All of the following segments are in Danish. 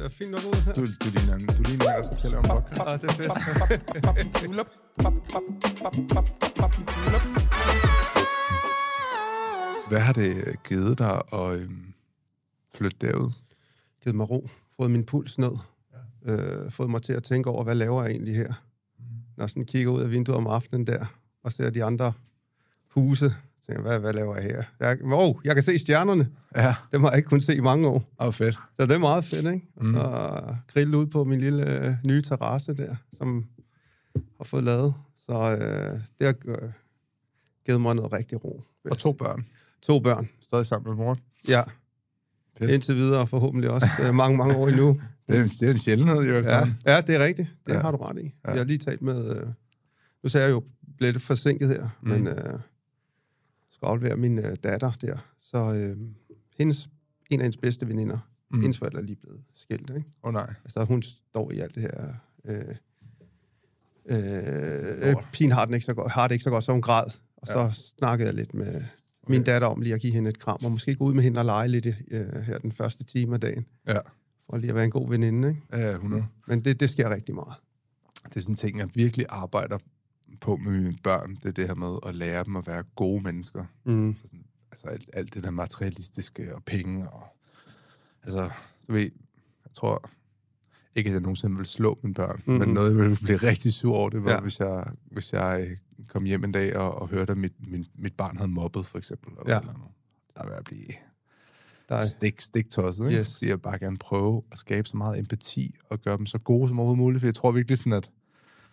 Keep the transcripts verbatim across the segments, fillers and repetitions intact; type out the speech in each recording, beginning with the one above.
Det er fint nok ud her. Du, du ligner en, du ligner en, der skal tælle om podcast. Ah, det er fedt. Hvad har det givet dig at øhm, flytte derud? Givet mig ro. Fået min puls ned. Ja. Øh, fået mig til at tænke over, hvad laver jeg egentlig her? Mm. Når jeg sådan kigger ud af vinduet om aftenen der, og ser de andre huse, tænker hvad, hvad laver jeg her? Jeg, oh, jeg kan se stjernerne. Ja. Dem har jeg ikke kunnet se i mange år. Åh, oh, fedt. Så det er meget fedt, ikke? Og mm. så grille ud på min lille øh, nye terrasse der, som har fået lavet. Så øh, det har øh, givet mig noget rigtig ro. Og to børn. To børn. Stadig sammen med mor. Ja. Fedt. Indtil videre, forhåbentlig også øh, mange, mange år endnu. Det er, det er en sjældenhed, jo. Ja, ja, det er rigtigt. Det ja. har du ret i. Ja. Jeg har lige talt med... Øh, nu sagde jeg jo, blev lidt forsinket her, mm. men øh, skal aflevere min øh, datter der. Så øh, hendes, en af hendes bedste veninder, mm. hendes forældre er lige blevet skilt, ikke? Åh oh, nej. Altså, hun står i alt det her... Øh, øh, pigen har, den ikke så godt, har det ikke så godt, så hun græd. Og så ja. snakkede jeg lidt med okay. min datter om lige at give hende et kram, og måske gå ud med hende og lege lidt øh, her den første time af dagen. Ja. For lige at være en god veninde, ikke? Ja, hundrede. Men det, det sker rigtig meget. Det er sådan en ting, jeg virkelig arbejder på med mine børn. Det er det her med at lære dem at være gode mennesker. Mm. Så sådan, altså alt, alt det der materialistiske og penge. Og, altså, så ved jeg tror ikke, at jeg nogensinde vil slå mine børn, mm-hmm. men noget, jeg ville blive rigtig sur over, det var, ja. hvis, jeg, hvis jeg kom hjem en dag og, og hørte, at mit, min, mit barn havde mobbet, for eksempel. Eller ja. eller noget. Der vil jeg blive er... stik, stik tosset, ikke? Yes. Fordi jeg bare gerne prøve at skabe så meget empati og gøre dem så gode som overhovedet muligt, for jeg tror virkelig sådan, at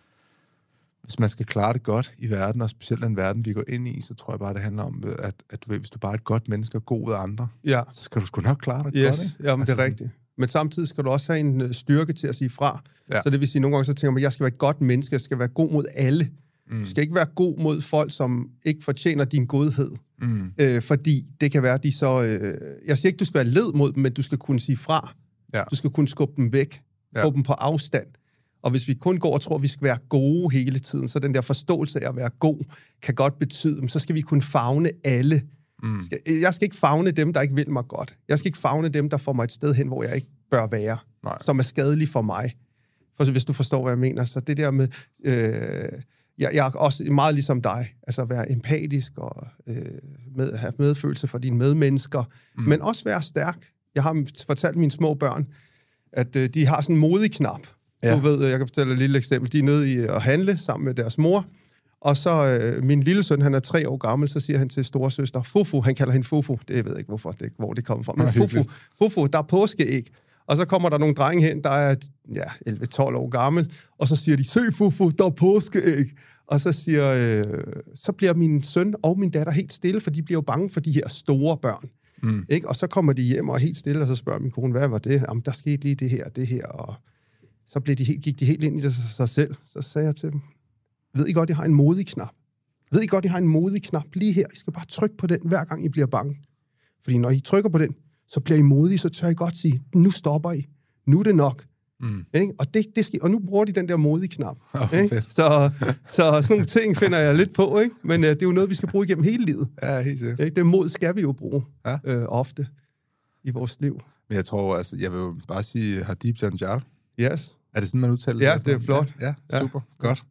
hvis man skal klare det godt i verden, og specielt den verden, vi går ind i, så tror jeg bare, det handler om, at, at du ved, hvis du bare er et godt menneske og god ved andre, ja. så skal du sgu nok klare det yes. godt, ikke? Ja, men altså, det er rigtigt. Men samtidig skal du også have en styrke til at sige fra. Ja. Så det vil sige, nogle gange så tænker man, at jeg skal være et godt menneske, jeg skal være god mod alle. Mm. Du skal ikke være god mod folk, som ikke fortjener din godhed. Mm. Øh, fordi det kan være, de så... Øh, jeg siger ikke, du skal være led mod dem, men du skal kunne sige fra. Ja. Du skal kunne skubbe dem væk. Ja. Få dem på afstand. Og hvis vi kun går og tror, at vi skal være gode hele tiden, så den der forståelse af at være god, kan godt betyde, så skal vi kunne favne alle. Mm. Jeg skal ikke favne dem, der ikke vil mig godt. Jeg skal ikke favne dem, der får mig et sted hen, hvor jeg ikke bør være. Nej. Som er skadelig for mig. For hvis du forstår, hvad jeg mener. Så det der med... Øh, jeg, jeg er også meget ligesom dig. Altså at være empatisk og øh, med, have medfølelse for dine medmennesker. Mm. Men også være stærk. Jeg har fortalt mine små børn, at øh, de har sådan en modig knap. Ja. Du ved, jeg kan fortælle et lille eksempel. De er nede i at handle sammen med deres mor. Og så øh, min lille søn, han er tre år gammel, så siger han til storesøster, Fufu, han kalder hende Fufu. Det jeg ved ikke, hvorfor det, hvor det kommer fra. Men Fufu, Fufu, der er påskeæg. Og så kommer der nogle drenge hen, der er ja, elleve tolv år gammel, og så siger de, se Fufu, der er påskeæg. Og så siger, øh, så bliver min søn og min datter helt stille, for de bliver jo bange for de her store børn. Mm. Ikke? Og så kommer de hjem og er helt stille, og så spørger min kone, hvad var det? Jamen, der skete lige det her og det her. Og så blev de helt, gik de helt ind i det sig selv. Så sagde jeg til dem, ved I godt, I har en modig knap? Ved I godt, I har en modig knap lige her? I skal bare trykke på den, hver gang I bliver bange. Fordi når I trykker på den, så bliver I modige, så tør I godt sige, nu stopper I. Nu er det nok. Mm. Ikke? Og, det, det skal, og nu bruger de den der modige knap. Oh, ikke? Så, så sådan nogle ting finder jeg lidt på, ikke? Men uh, det er jo noget, vi skal bruge igennem hele livet. Ja, helt sikkert. Ikke? Det mod skal vi jo bruge ja. øh, ofte i vores liv. Men jeg tror, altså, jeg vil jo bare sige, Hadib Janjal. Yes. Er det sådan, man udtaler det? Ja, det er flot. Ja, ja super. Ja. Godt.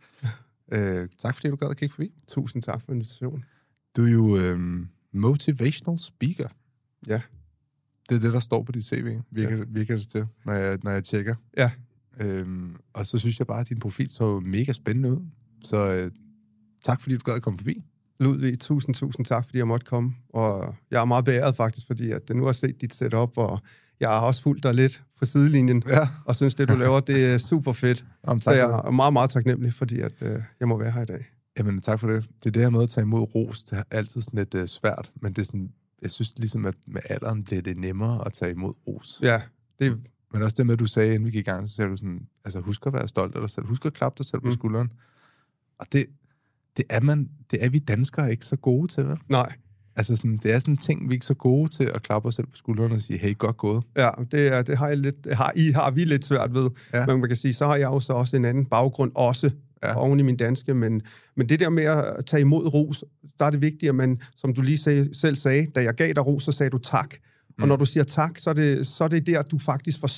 Øh, tak fordi du gad at kigge forbi. Tusind tak for invitationen. Du er jo øhm, motivational speaker. Ja. Det er det, der står på dit C V, virker, ja. virker det til, når jeg, når jeg tjekker. Ja. Øhm, og så synes jeg bare, at din profil så mega spændende ud. Så øh, tak fordi du gad at komme forbi. Ludvig, tusind, tusind tak, fordi jeg måtte komme. Og jeg er meget beæret faktisk, fordi at nu har set dit setup, og jeg har også fulgt dig lidt på sidelinjen, ja. og synes, det du laver, det er super fedt. Jamen, så jeg er meget, meget taknemmelig, fordi at, øh, jeg må være her i dag. Jamen, tak for det. Det er det her med at tage imod ros, det er altid sådan lidt øh, svært, men det er sådan, jeg synes ligesom, at med alderen bliver det nemmere at tage imod ros. Ja, det Men også det med, at du sagde, inden vi gik i gang, så sagde du sådan, altså husk at være stolt af dig selv, husk at klappe dig selv på mm. skulderen. Og det, det, er man, det er vi danskere ikke så gode til, vel? Nej. Altså sådan, det er sådan en ting, vi er ikke så gode til at klappe os selv på skulderen og sige, hey, godt gået. Ja, det, er, det har, jeg lidt, har, I har vi lidt svært ved. Ja. Men man kan sige, så har jeg jo så også en anden baggrund også, ja. oven i min danske. Men, men det der med at tage imod ros, der er det vigtigt, at man, som du lige sag, selv sagde, da jeg gav dig ros, så sagde du tak. Mm. Og når du siger tak, så er, det, så er det der, du faktisk forstår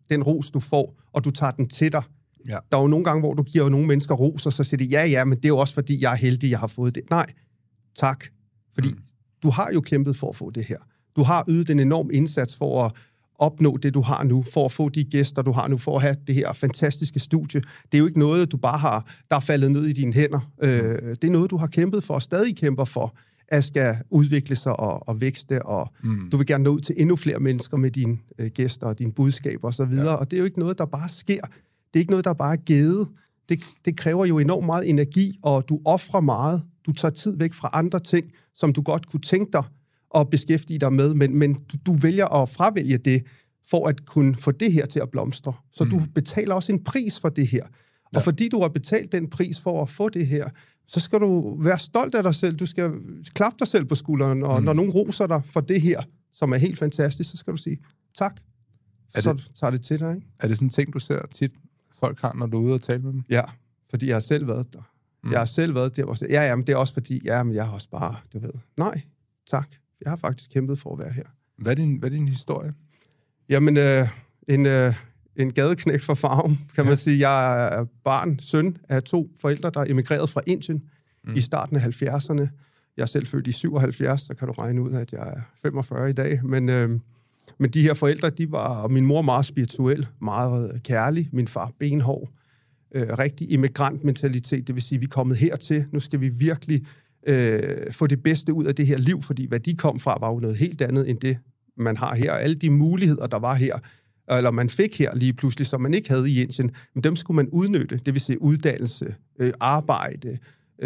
den ros, du får, og du tager den til dig. Ja. Der er jo nogle gange, hvor du giver jo nogle mennesker ros, og så siger de, ja, ja, men det er jo også, fordi jeg er heldig, jeg har fået det. Nej, tak. Fordi mm. du har jo kæmpet for at få det her. Du har ydet en enorm indsats for at opnå det, du har nu, for at få de gæster, du har nu, for at have det her fantastiske studie. Det er jo ikke noget, du bare har, der er faldet ned i dine hænder. Mm. Øh, det er noget, du har kæmpet for, og stadig kæmper for, at skal udvikle sig og, og vækste, og mm. du vil gerne nå ud til endnu flere mennesker med dine øh, gæster og dine budskaber osv., ja. Og det er jo ikke noget, der bare sker. Det er ikke noget, der bare er givet. Det, det kræver jo enormt meget energi, og du ofrer meget. Du tager tid væk fra andre ting, som du godt kunne tænke dig at beskæftige dig med, men, men du, du vælger at fravælge det, for at kunne få det her til at blomstre. Så mm. du betaler også en pris for det her. Og ja. Fordi du har betalt den pris for at få det her, så skal du være stolt af dig selv. Du skal klappe dig selv på skulderen, og mm. når nogen roser dig for det her, som er helt fantastisk, så skal du sige tak. Er så det, tager det til dig, ikke? Er det sådan en ting, du ser tit, folk har, når du er ude og tale med dem? Ja, fordi jeg har selv været der. Mm. Jeg har selv været der, hvor jeg ja, jamen, det er også fordi, ja, men jeg har også bare, du ved, nej, tak. Jeg har faktisk kæmpet for at være her. Hvad er din, hvad er din historie? Jamen, øh, en, øh, en gadeknægt fra Farum, kan ja. man sige. Jeg er barn, søn af to forældre, der emigrerede fra Indien mm. i starten af halvfjerdserne. Jeg er selv født i syvoghalvfjerds, så kan du regne ud, at jeg er femogfyrre i dag. Men, øh, men de her forældre, de var, min mor meget spirituel, meget kærlig, min far benhård, øh, rigtig immigrantmentalitet, det vil sige, at vi er kommet hertil, nu skal vi virkelig øh, få det bedste ud af det her liv, fordi hvad de kom fra, var jo noget helt andet end det, man har her. Alle de muligheder, der var her, eller man fik her lige pludselig, som man ikke havde i Indien, men dem skulle man udnytte, det vil sige uddannelse, øh, arbejde,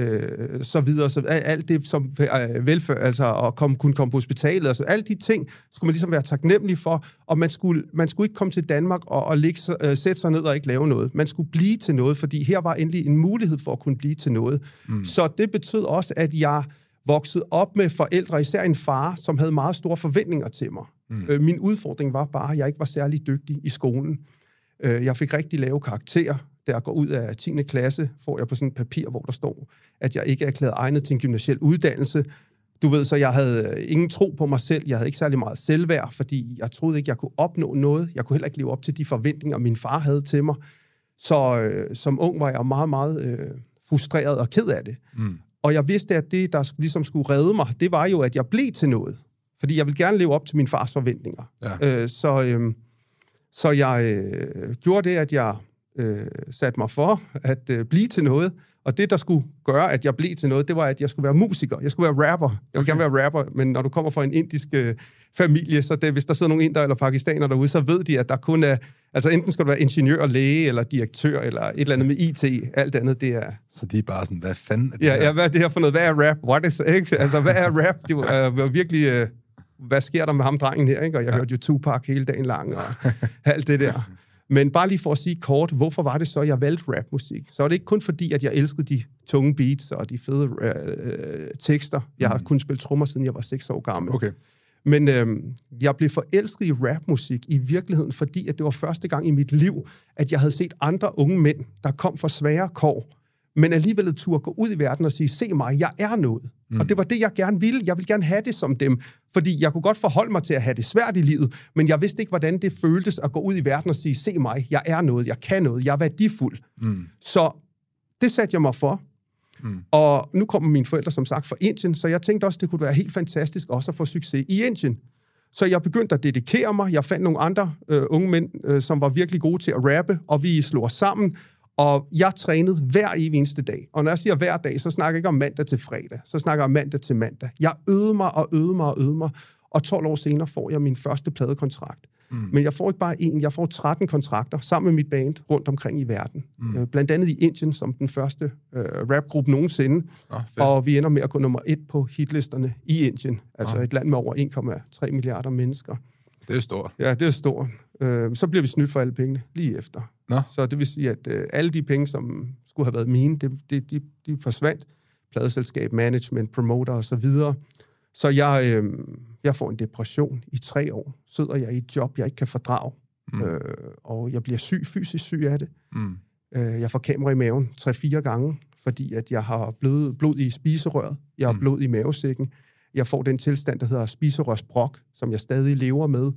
øh, så videre, så alt det som øh, velfærd, altså at komme, kunne komme på hospitalet, altså alle de ting skulle man ligesom være taknemmelig for, og man skulle, man skulle ikke komme til Danmark og, og ligge, øh, sætte sig ned og ikke lave noget. Man skulle blive til noget, fordi her var endelig en mulighed for at kunne blive til noget. Mm. Så det betød også, at jeg voksede op med forældre, især en far, som havde meget store forventninger til mig. Mm. Øh, min udfordring var bare, at jeg ikke var særlig dygtig i skolen. Øh, jeg fik rigtig lave karakterer. Da jeg går ud af tiende klasse, får jeg på sådan et papir, hvor der står, at jeg ikke er erklæret egnet til en gymnasiel uddannelse. Du ved, så jeg havde ingen tro på mig selv. Jeg havde ikke særlig meget selvværd, fordi jeg troede ikke, jeg kunne opnå noget. Jeg kunne heller ikke leve op til de forventninger, min far havde til mig. Så øh, som ung var jeg meget, meget øh, frustreret og ked af det. Mm. Og jeg vidste, at det, der ligesom skulle redde mig, det var jo, at jeg blev til noget. Fordi jeg ville gerne leve op til min fars forventninger. Ja. Øh, så, øh, så jeg øh, gjorde det, at jeg øh, satte mig for at øh, blive til noget. Og det, der skulle gøre, at jeg blev til noget, det var, at jeg skulle være musiker. Jeg skulle være rapper. Jeg ville okay. gerne være rapper, men når du kommer fra en indisk øh, familie, så det, hvis der sidder nogle inder eller pakistanere derude, så ved de, at der kun er... Altså enten skal du være ingeniør, læge, eller direktør, eller et eller andet med I T. Alt andet, det er... Så de er bare sådan, hvad fanden er det ja, her? Ja, hvad er det her for noget? Hvad er rap? What is... Ikke? Altså, hvad er rap? Det var uh, virkelig... Øh, hvad sker der med ham, drengen her? Ikke? Og jeg ja. hørte jo Tupac hele dagen lang, og alt det der. Men bare lige for at sige kort, hvorfor var det så, jeg valgte rapmusik? Så er det ikke kun fordi, at jeg elskede de tunge beats og de fede øh, tekster. Jeg har mm. kun spillet trommer, siden jeg var seks år gammel. Okay. Men øh, jeg blev forelsket i rapmusik i virkeligheden, fordi at det var første gang i mit liv, at jeg havde set andre unge mænd, der kom fra svære kår, men alligevel turde gå ud i verden og sige, se mig, jeg er noget. Mm. Og det var det, jeg gerne ville. Jeg ville gerne have det som dem, fordi jeg kunne godt forholde mig til at have det svært i livet, men jeg vidste ikke, hvordan det føltes at gå ud i verden og sige, se mig, jeg er noget, jeg kan noget, jeg er værdifuld. Mm. Så det satte jeg mig for. Mm. Og nu kommer mine forældre, som sagt, fra Indien, så jeg tænkte også, det kunne være helt fantastisk også at få succes i Indien. Så jeg begyndte at dedikere mig. Jeg fandt nogle andre øh, unge mænd, øh, som var virkelig gode til at rappe, og vi slog os sammen. Og jeg trænede hver eneste dag. Og når jeg siger hver dag, så snakker jeg ikke om mandag til fredag. Så snakker jeg om mandag til mandag. Jeg øvede mig og øvede mig og øvede mig. Og tolv år senere får jeg min første pladekontrakt. Mm. Men jeg får ikke bare én, jeg får tretten kontrakter sammen med mit band rundt omkring i verden. Mm. Øh, blandt andet i Indien, som den første øh, rapgruppe nogensinde. Oh, og vi ender med at gå nummer et på hitlisterne i Indien. Altså oh. et land med over en komma tre milliarder mennesker. Det er stort. Ja, det er stort. Øh, så bliver vi snydt for alle pengene lige efter. Nå. Så det vil sige, at øh, alle de penge, som skulle have været mine, det, det, de, de forsvandt. Pladeselskab, management, promoter og så videre. Så jeg, øh, jeg får en depression i tre år. Sidder jeg i et job, jeg ikke kan fordrage. Mm. Øh, og jeg bliver syg, fysisk syg af det. Mm. Øh, jeg får kamera i maven tre-fire gange, fordi at jeg har blod, blod i spiserøret. Jeg har mm. blod i mavesækken. Jeg får den tilstand, der hedder spiserørsbrok, som jeg stadig lever med.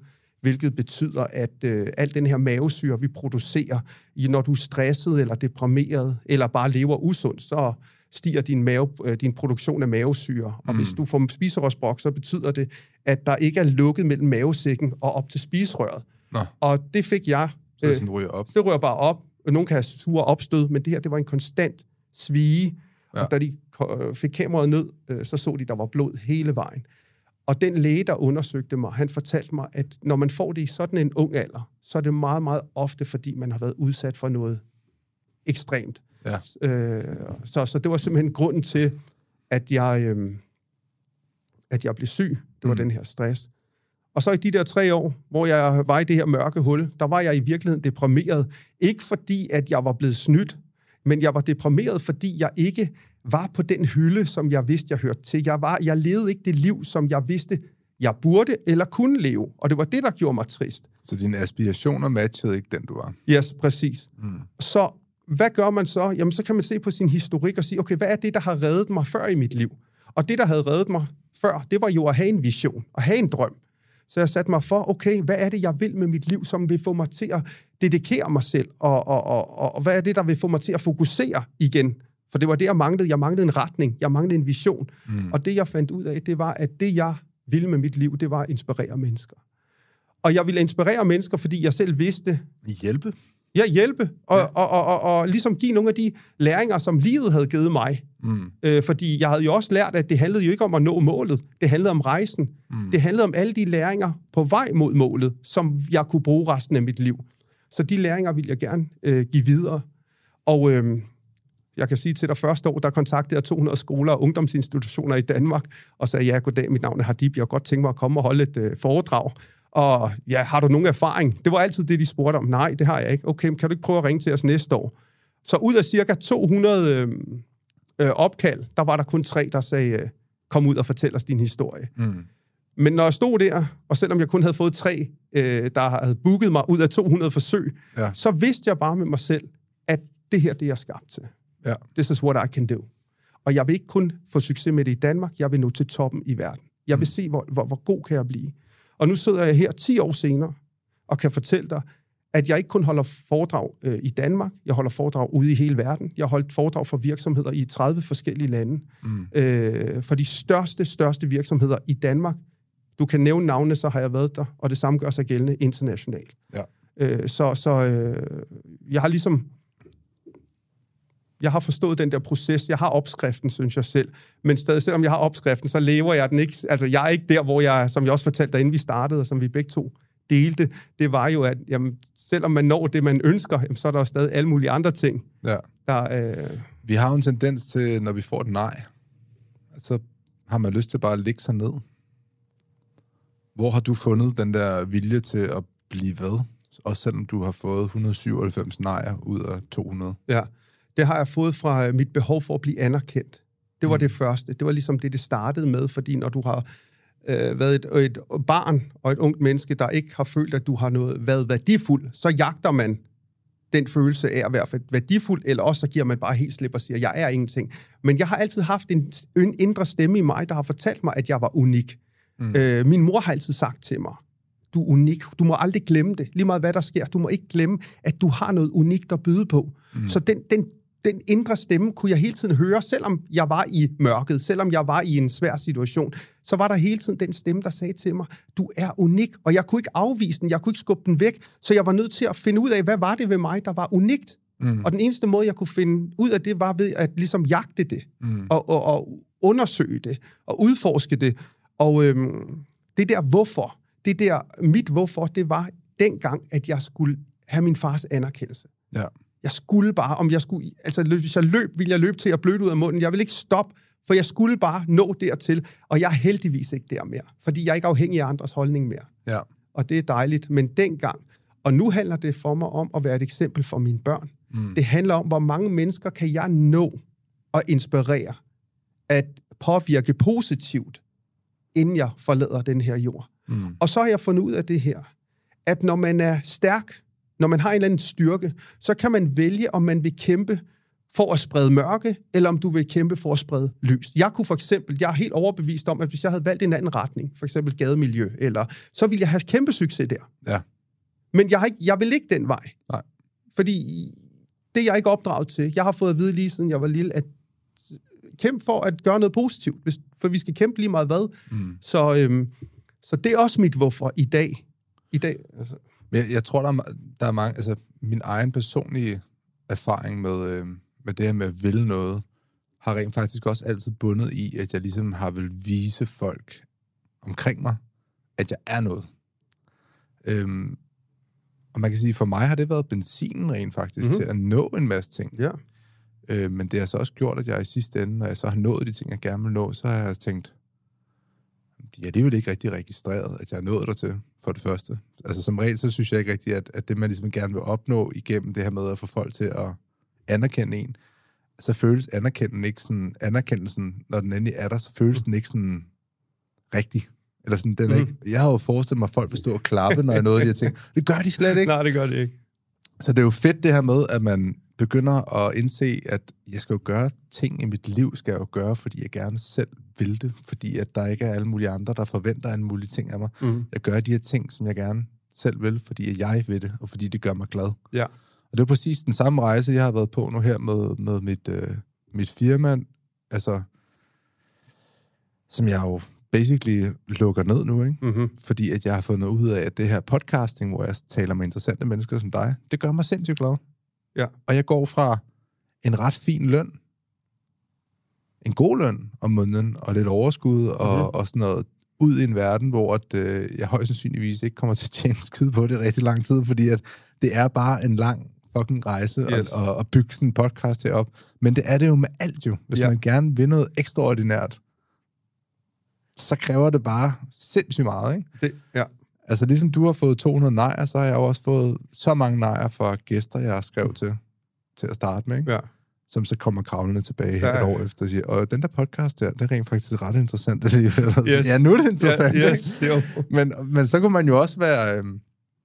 hvilket betyder, at øh, al den her mavesyre, vi producerer, når du er stresset eller deprimeret, eller bare lever usundt, så stiger din, mave, øh, din produktion af mavesyre. Og mm. hvis du får spiserørsbrok, så betyder det, at der ikke er lukket mellem mavesækken og op til spiserøret. Nå. Og det fik jeg... Så det sådan ryger op? Det ryger bare op. Nogen kan have sure opstød, men det her, det var en konstant svige. Ja. Og da de fik kameraet ned, så så de, der var blod hele vejen. Og den læge, der undersøgte mig, han fortalte mig, at når man får det i sådan en ung alder, så er det meget, meget ofte, fordi man har været udsat for noget ekstremt. Ja. Øh, så, så det var simpelthen grunden til, at jeg, øh, at jeg blev syg. Det var mm. den her stress. Og så i de der tre år, hvor jeg var i det her mørke hul, der var jeg i virkeligheden deprimeret. Ikke fordi, at jeg var blevet snydt, men jeg var deprimeret, fordi jeg ikke var på den hylde, som jeg vidste, jeg hørte til. Jeg, var, jeg levede ikke det liv, som jeg vidste, jeg burde eller kunne leve. Og det var det, der gjorde mig trist. Så dine aspirationer matchede ikke den, du var? Yes, præcis. Mm. Så hvad gør man så? Jamen, så kan man se på sin historik og sige, okay, hvad er det, der har reddet mig før i mit liv? Og det, der havde reddet mig før, det var jo at have en vision, at have en drøm. Så jeg satte mig for, okay, hvad er det, jeg vil med mit liv, som vil få mig til at dedikere mig selv? Og, og, og, og hvad er det, der vil få mig til at fokusere igen? For det var det, jeg manglede. Jeg manglede en retning. Jeg manglede en vision. Mm. Og det, jeg fandt ud af, det var, at det, jeg ville med mit liv, det var at inspirere mennesker. Og jeg ville inspirere mennesker, fordi jeg selv vidste... Hjælpe? Ja, hjælpe. Og, ja. Og, og, og, og ligesom give nogle af de læringer, som livet havde givet mig. Mm. Øh, fordi jeg havde jo også lært, at det handlede jo ikke om at nå målet. Det handlede om rejsen. Mm. Det handlede om alle de læringer på vej mod målet, som jeg kunne bruge resten af mit liv. Så de læringer vil jeg gerne øh, give videre. Og øh, jeg kan sige til dig, første år, der kontaktede jeg to hundrede skoler og ungdomsinstitutioner i Danmark, og sagde, ja, goddag, mit navn er Hadib, jeg har godt tænkt mig at komme og holde et øh, foredrag. Og ja, har du nogen erfaring? Det var altid det, de spurgte om. Nej, det har jeg ikke. Okay, men kan du ikke prøve at ringe til os næste år? Så ud af cirka to hundrede øh, øh, opkald, der var der kun tre, der sagde, øh, kom ud og fortæl os din historie. Mm. Men når jeg stod der, og selvom jeg kun havde fået tre, øh, der havde booket mig ud af to hundrede forsøg, ja. Så vidste jeg bare med mig selv, at det her, det er jeg skabt til. Ja. This is what I can do. Og jeg vil ikke kun få succes med det i Danmark, jeg vil nå til toppen i verden. Jeg vil mm. se, hvor, hvor, hvor god kan jeg blive. Og nu sidder jeg her ti år senere, og kan fortælle dig, at jeg ikke kun holder foredrag øh, i Danmark, jeg holder foredrag ude i hele verden. Jeg har holdt foredrag for virksomheder i tredive forskellige lande. Mm. Øh, for de største, største virksomheder i Danmark. Du kan nævne navnene, så har jeg været der, og det samme gør sig gældende internationalt. Ja. Øh, så så øh, jeg har ligesom... Jeg har forstået den der proces. Jeg har opskriften, synes jeg selv. Men stadig, selvom jeg har opskriften, så lever jeg den ikke. Altså, jeg er ikke der, hvor jeg, som jeg også fortalte dig, inden vi startede, og som vi begge to delte. Det var jo, at jamen, selvom man når det, man ønsker, jamen, så er der jo stadig alle mulige andre ting. Ja. Der, øh... Vi har jo en tendens til, når vi får et nej, så har man lyst til bare at lægge sig ned. Hvor har du fundet den der vilje til at blive ved? Også selvom du har fået et hundrede og syvoghalvfems nejer ud af to hundrede. Ja. Det har jeg fået fra mit behov for at blive anerkendt. Det var mm. det første. Det var ligesom det, det startede med, fordi når du har øh, været et, et barn og et ungt menneske, der ikke har følt, at du har noget, været værdifuld, så jagter man den følelse af at være værdifuld, eller også så giver man bare helt slip og siger, jeg er ingenting. Men jeg har altid haft en, en indre stemme i mig, der har fortalt mig, at jeg var unik. Mm. Øh, min mor har altid sagt til mig, du er unik. Du må aldrig glemme det. Lige meget hvad der sker. Du må ikke glemme, at du har noget unikt at byde på. Mm. Så den, den Den indre stemme kunne jeg hele tiden høre, selvom jeg var i mørket, selvom jeg var i en svær situation, så var der hele tiden den stemme, der sagde til mig, du er unik, og jeg kunne ikke afvise den, jeg kunne ikke skubbe den væk, så jeg var nødt til at finde ud af, hvad var det ved mig, der var unikt. Mm. Og den eneste måde, jeg kunne finde ud af det, var ved at ligesom jagte det, mm. og, og, og undersøge det, og udforske det. Og øhm, det der hvorfor, det der mit hvorfor, det var dengang, at jeg skulle have min fars anerkendelse. Ja. Jeg skulle bare, om jeg skulle, altså hvis jeg løb, ville jeg løbe til at bløde ud af munden. Jeg ville ikke stoppe, for jeg skulle bare nå dertil, og jeg er heldigvis ikke der mere, fordi jeg er ikke afhængig af andres holdning mere. Ja. Og det er dejligt, men dengang, og nu handler det for mig om at være et eksempel for mine børn. Mm. Det handler om, hvor mange mennesker kan jeg nå og inspirere, at påvirke positivt, inden jeg forlader den her jord. Mm. Og så har jeg fundet ud af det her, at når man er stærk, når man har en eller anden styrke, så kan man vælge, om man vil kæmpe for at sprede mørke, eller om du vil kæmpe for at sprede lys. Jeg kunne for eksempel, jeg er helt overbevist om, at hvis jeg havde valgt en anden retning, for eksempel gademiljø, eller, så ville jeg have kæmpe succes der. Ja. Men jeg, har ikke, jeg vil ikke den vej. Nej. Fordi det er jeg ikke opdraget til. Jeg har fået at vide lige siden jeg var lille, at kæmpe for at gøre noget positivt, hvis, for vi skal kæmpe lige meget hvad. Mm. Så, øhm, så det er også mit hvorfor i dag. I dag altså. Men jeg, jeg tror, der er, der er mange... Altså, min egen personlige erfaring med, øh, med det her med at ville noget, har rent faktisk også altid bundet i, at jeg ligesom har vil vise folk omkring mig, at jeg er noget. Øhm, og man kan sige, for mig har det været benzinen rent faktisk mm-hmm. til at nå en masse ting. Ja. Øh, men det har så også gjort, at jeg i sidste ende, når jeg så har nået de ting, jeg gerne vil nå, så har jeg tænkt, ja, det er jo ikke rigtig registreret, at jeg er nået dertil, for det første. Altså som regel, så synes jeg ikke rigtigt, at, at det, man ligesom gerne vil opnå igennem det her med at få folk til at anerkende en, så føles anerkendelsen ikke sådan, anerkendelsen, når den endelig er der, så føles den ikke sådan rigtig. Eller sådan, den er mm. ikke, jeg har jo forestillet mig, at folk vil stå og klappe, når jeg nåede de her ting. Det gør de slet ikke. Nej, det gør de ikke. Så det er jo fedt det her med, at man begynder at indse, at jeg skal jo gøre ting i mit liv, skal jeg jo gøre, fordi jeg gerne selv vil det, fordi at der ikke er alle mulige andre, der forventer en mulig ting af mig. Mm. Jeg gør de her ting, som jeg gerne selv vil, fordi jeg vil det, og fordi det gør mig glad. Ja. Og det er præcis den samme rejse, jeg har været på nu her med, med mit, øh, mit firma, altså, som jeg jo basically lukker ned nu, ikke? Mm-hmm. Fordi at jeg har fundet ud af, at det her podcasting, hvor jeg taler med interessante mennesker som dig, det gør mig sindssygt glad. Ja. Og jeg går fra en ret fin løn, en god løn om måneden, og lidt overskud, og, mm-hmm. og sådan noget, ud i en verden, hvor at, øh, jeg højst sandsynligvis ikke kommer til at tjene skid på det rigtig lang tid, fordi at det er bare en lang fucking rejse yes. at, at, at bygge sådan en podcast herop. Men det er det jo med alt jo. Hvis ja. man gerne vil noget ekstraordinært, så kræver det bare sindssygt meget, ikke? Det, ja. Altså ligesom du har fået to hundrede nejer, så har jeg jo også fået så mange nejer fra gæster, jeg har skrevet til, til at starte med, ikke? Ja. Som så kommer kravlende tilbage her ja, ja. et år efter og siger, og den der podcast der, det er rent faktisk ret interessant alligevel. Yes. Ja, nu er det interessant, ja, yes, ikke? Men, men så kunne man jo også være... Øh,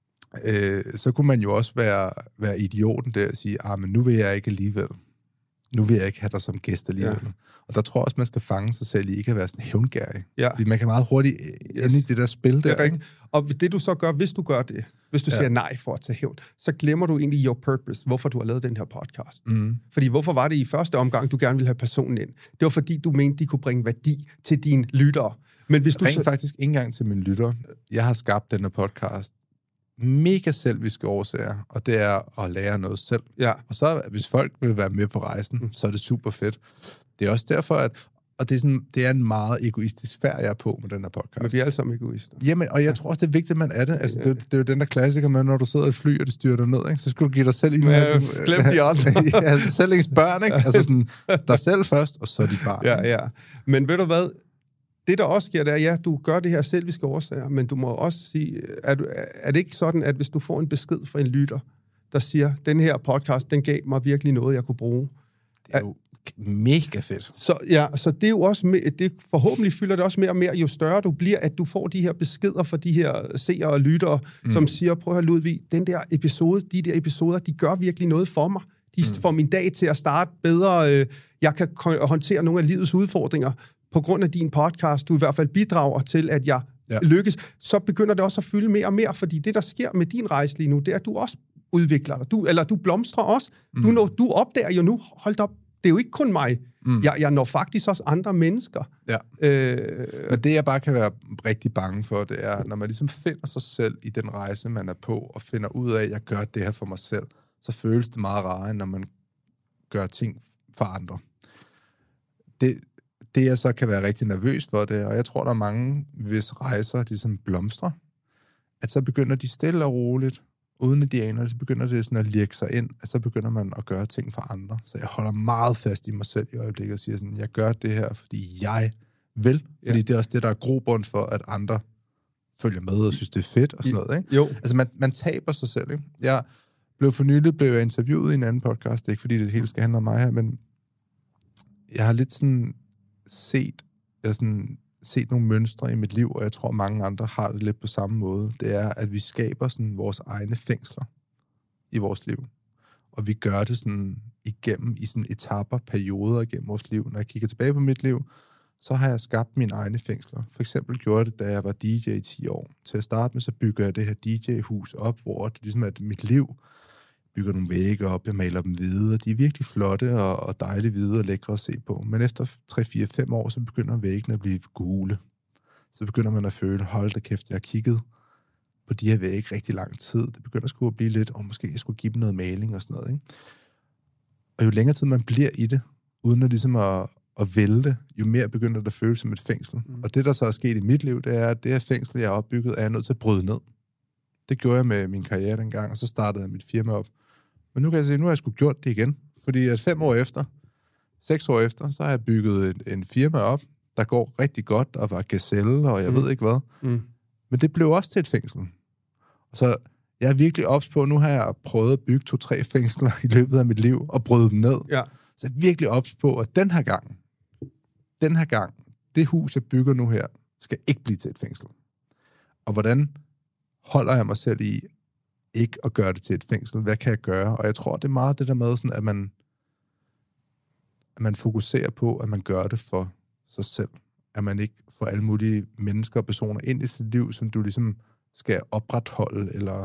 øh, så kunne man jo også være, være idioten der og sige, ah, men nu vil jeg ikke alligevel. Nu vil jeg ikke have dig som gæst alligevel. Ja. Og der tror jeg også, man skal fange sig selv i ikke at være sådan hævngærig. Ja. Fordi man kan meget hurtigt yes. ind i det der spil der. Det og det du så gør, hvis du gør det, hvis du ja. siger nej for at tage hævn, så glemmer du egentlig your purpose, hvorfor du har lavet den her podcast. Mm. Fordi hvorfor var det i første omgang, du gerne ville have personen ind? Det var fordi, du mente, de kunne bringe værdi til dine lyttere. Men hvis du Ring så... faktisk ikke engang til mine lyttere. Jeg har skabt den her podcast mega selviske årsager, og det er at lære noget selv. Ja. Og så, hvis folk vil være med på rejsen, mm. så er det super fedt. Det er også derfor, at og det er, sådan, det er en meget egoistisk færd, jeg er på med den her podcast. Men vi er alle sammen egoister. Jamen, og jeg ja. tror også, det er vigtigt, at man er det. Altså, ja. det, det er jo den der klassiker med, når du sidder i et fly, og det styrer dig ned, ikke? Så skulle du give dig selv... Ja, glem de andre. ja, altså, selv ens børn, ikke? Altså sådan, dig selv først, og så dit barn. Ja, ja. Men ved du hvad? Det, der også sker, det er, ja, du gør det her selviske årsager, men du må også sige, er, du, er det ikke sådan, at hvis du får en besked fra en lytter, der siger, den her podcast, den gav mig virkelig noget, jeg kunne bruge. Det er jo mega fedt. Så, ja, så det er jo også, med, det forhåbentlig fylder det også mere og mere, jo større du bliver, at du får de her beskeder fra de her seere og lyttere, mm. som siger, prøv at høre Ludvig, den der episode, de der episoder, de gør virkelig noget for mig. De mm. får min dag til at starte bedre. Jeg kan håndtere nogle af livets udfordringer på grund af din podcast, du i hvert fald bidrager til, at jeg ja. lykkes, så begynder det også at fylde mere og mere, fordi det, der sker med din rejse lige nu, det er, at du også udvikler dig. Du, eller du blomstrer også. Mm. Du, når, du opdager jo nu, hold op, det er jo ikke kun mig. Mm. Jeg, jeg når faktisk også andre mennesker. Ja. Øh, Men det, jeg bare kan være rigtig bange for, det er, når man ligesom finder sig selv i den rejse, man er på, og finder ud af, at jeg gør det her for mig selv, så føles det meget rarere, når man gør ting for andre. Det Det, jeg så kan være rigtig nervøs for det, og jeg tror, der er mange, hvis rejser de som blomstrer, at så begynder de stille og roligt, uden at de aner det, så begynder det sådan at lirke sig ind, at så begynder man at gøre ting for andre. Så jeg holder meget fast i mig selv i øjeblikket og siger sådan, jeg gør det her, fordi jeg vil, fordi ja. det er også det, der er grobund for, at andre følger med og synes, det er fedt og sådan noget, ikke? Jo. Altså, man, man taber sig selv, ikke? Jeg blev for nylig blev jeg interviewet i en anden podcast, det er ikke fordi, det hele skal handle om mig her, men jeg har lidt sådan set, jeg har sådan set nogle mønstre i mit liv, og jeg tror, mange andre har det lidt på samme måde. Det er, at vi skaber sådan vores egne fængsler i vores liv. og vi gør det sådan igennem i sådan etapper, perioder igennem vores liv. Når jeg kigger tilbage på mit liv, så har jeg skabt mine egne fængsler. For eksempel gjorde det, da jeg var D J i ti år. Til at starte med, så bygger jeg det her D J-hus op, hvor det ligesom er mit liv. Jeg bygger nogle vægge op, jeg maler dem hvide, og de er virkelig flotte og, og dejligt hvide og lækre at se på. Men efter tre, fire, fem år, så begynder væggene at blive gule. Så begynder man at føle, hold da kæft, jeg har kigget på de her vægge rigtig lang tid. Det begynder sgu at blive lidt, og måske jeg skulle give dem noget maling og sådan noget, ikke? Og jo længere tid man bliver i det, uden at ligesom at at vælte, jo mere begynder det at føles som et fængsel. Mm. Og det, der så er sket i mit liv, det er, at det her fængsel, jeg har opbygget, er jeg nødt til at bryde ned. Det gjorde jeg med min karriere dengang, og så startede jeg mit firma op. Men nu kan jeg se, nu har jeg sgu gjort det igen. Fordi at fem år efter, seks år efter, så har jeg bygget en, en firma op, der går rigtig godt, og var gazelle, og jeg mm. ved ikke hvad. Mm. Men det blev også til et fængsel. Og så jeg er virkelig ops på, nu har jeg prøvet at bygge to-tre fængsler i løbet af mit liv, og bryde dem ned. Ja. Så jeg er virkelig ops på, at den her gang, den her gang, det hus, jeg bygger nu her, skal ikke blive til et fængsel. Og hvordan holder jeg mig selv i ikke at gøre det til et fængsel? Hvad kan jeg gøre? Og jeg tror, det er meget det der med, sådan, at, man, at man fokuserer på, at man gør det for sig selv. At man ikke får alle mulige mennesker og personer ind i sit liv, som du ligesom skal opretholde, eller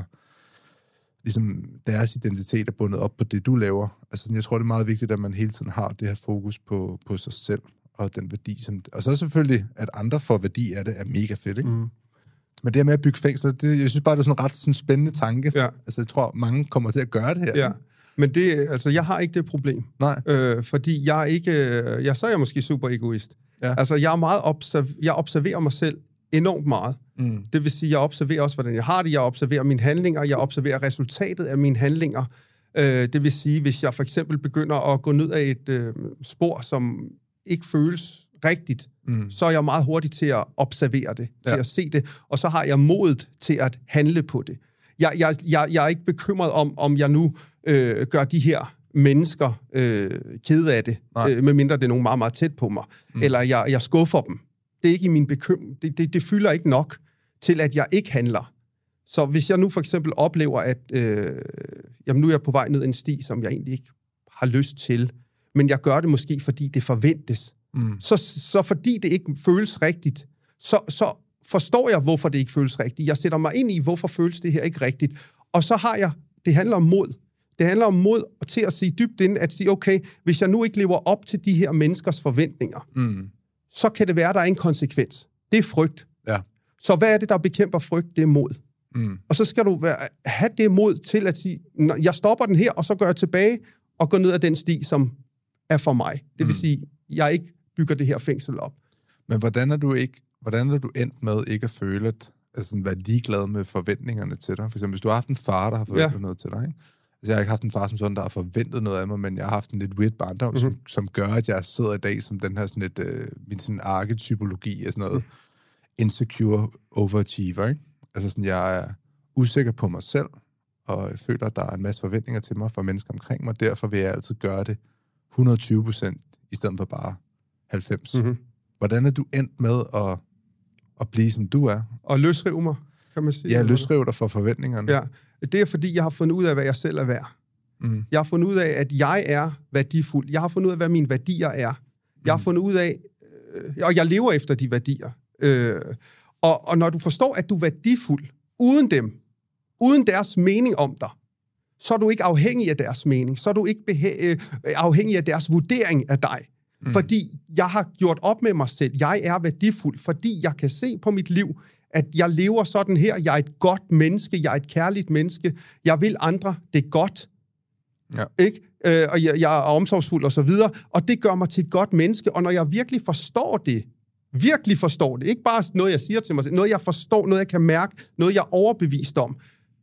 ligesom deres identitet er bundet op på det, du laver. Altså, jeg tror, det er meget vigtigt, at man hele tiden har det her fokus på, på sig selv, og den værdi, som... Og så selvfølgelig, at andre får værdi af det, er mega fedt, ikke? Mm. Men det her med at bygge fængsler, det, jeg synes bare, det er sådan en ret sådan spændende tanke. Ja. Altså, jeg tror, mange kommer til at gøre det her. Ja. Men det, altså, jeg har ikke det problem. Nej. Øh, fordi jeg er ikke... Ja, så er jeg måske super egoist. Ja. Altså, jeg er meget observ- jeg observerer mig selv enormt meget. Mm. Det vil sige, jeg observerer også, hvordan jeg har det. Jeg observerer mine handlinger. Jeg observerer resultatet af mine handlinger. Øh, det vil sige, hvis jeg for eksempel begynder at gå ned af et øh, spor, som ikke føles rigtigt, mm. så er jeg meget hurtig til at observere det, til ja. at se det, og så har jeg modet til at handle på det. Jeg, jeg, jeg, jeg er ikke bekymret om, om jeg nu øh, gør de her mennesker øh, kede af det, øh, medmindre det er nogen meget, meget tæt på mig, mm. eller jeg, jeg skuffer dem. Det er ikke i min bekymring. Det, det, det fylder ikke nok til, at jeg ikke handler. Så hvis jeg nu for eksempel oplever, at øh, jamen nu er jeg på vej ned en sti, som jeg egentlig ikke har lyst til, men jeg gør det måske, fordi det forventes, mm. så, så fordi det ikke føles rigtigt, så, så forstår jeg, hvorfor det ikke føles rigtigt. Jeg sætter mig ind i, hvorfor føles det her ikke rigtigt. Og så har jeg, det handler om mod. Det handler om mod til at sige dybt ind, at sige, okay, hvis jeg nu ikke lever op til de her menneskers forventninger, mm. så kan det være, der er en konsekvens. Det er frygt. Ja. Så hvad er det, der bekæmper frygt? Det er mod. Mm. Og så skal du være, have det mod til at sige, jeg stopper den her, og så går jeg tilbage og går ned ad den sti, som er for mig. Det vil mm. sige, jeg ikke bygger det her fængsel op. Men hvordan er du ikke, hvordan er du endt med ikke at føle, at altså, være ligeglad med forventningerne til dig? For eksempel, hvis du har haft en far, der har forventet ja. noget til dig, ikke? Altså, jeg har ikke haft en far som sådan, der har forventet noget af mig, men jeg har haft en lidt weird barndom, mm-hmm. som, som gør, at jeg sidder i dag som den her sådan et, øh, min sådan arketypologi af sådan noget mm. insecure overachiever, ikke? Altså sådan, jeg er usikker på mig selv, og jeg føler, at der er en masse forventninger til mig fra mennesker omkring mig, derfor vil jeg altid gøre det hundrede og tyve procent i stedet for bare halvfems. Mm-hmm. Hvordan er du endt med at, at blive, som du er? Og løsrive mig, kan man sige. Ja, løsrive dig for forventningerne. Ja, det er fordi, jeg har fundet ud af, hvad jeg selv er værd. Mm. Jeg har fundet ud af, at jeg er værdifuld. Jeg har fundet ud af, hvad mine værdier er. Jeg har fundet ud af, øh, og jeg lever efter de værdier. Øh, og, og når du forstår, at du er værdifuld, uden dem, uden deres mening om dig, så er du ikke afhængig af deres mening. Så er du ikke beha- øh, afhængig af deres vurdering af dig. Mm. Fordi jeg har gjort op med mig selv. Jeg er værdifuld, fordi jeg kan se på mit liv, at jeg lever sådan her. Jeg er et godt menneske. Jeg er et kærligt menneske. Jeg vil andre det godt. Ja. Ikke? Øh, og jeg, jeg er omsorgsfuld og så videre. Og det gør mig til et godt menneske. Og når jeg virkelig forstår det, virkelig forstår det, ikke bare noget, jeg siger til mig selv, noget, jeg forstår, noget, jeg kan mærke, noget, jeg er overbevist om,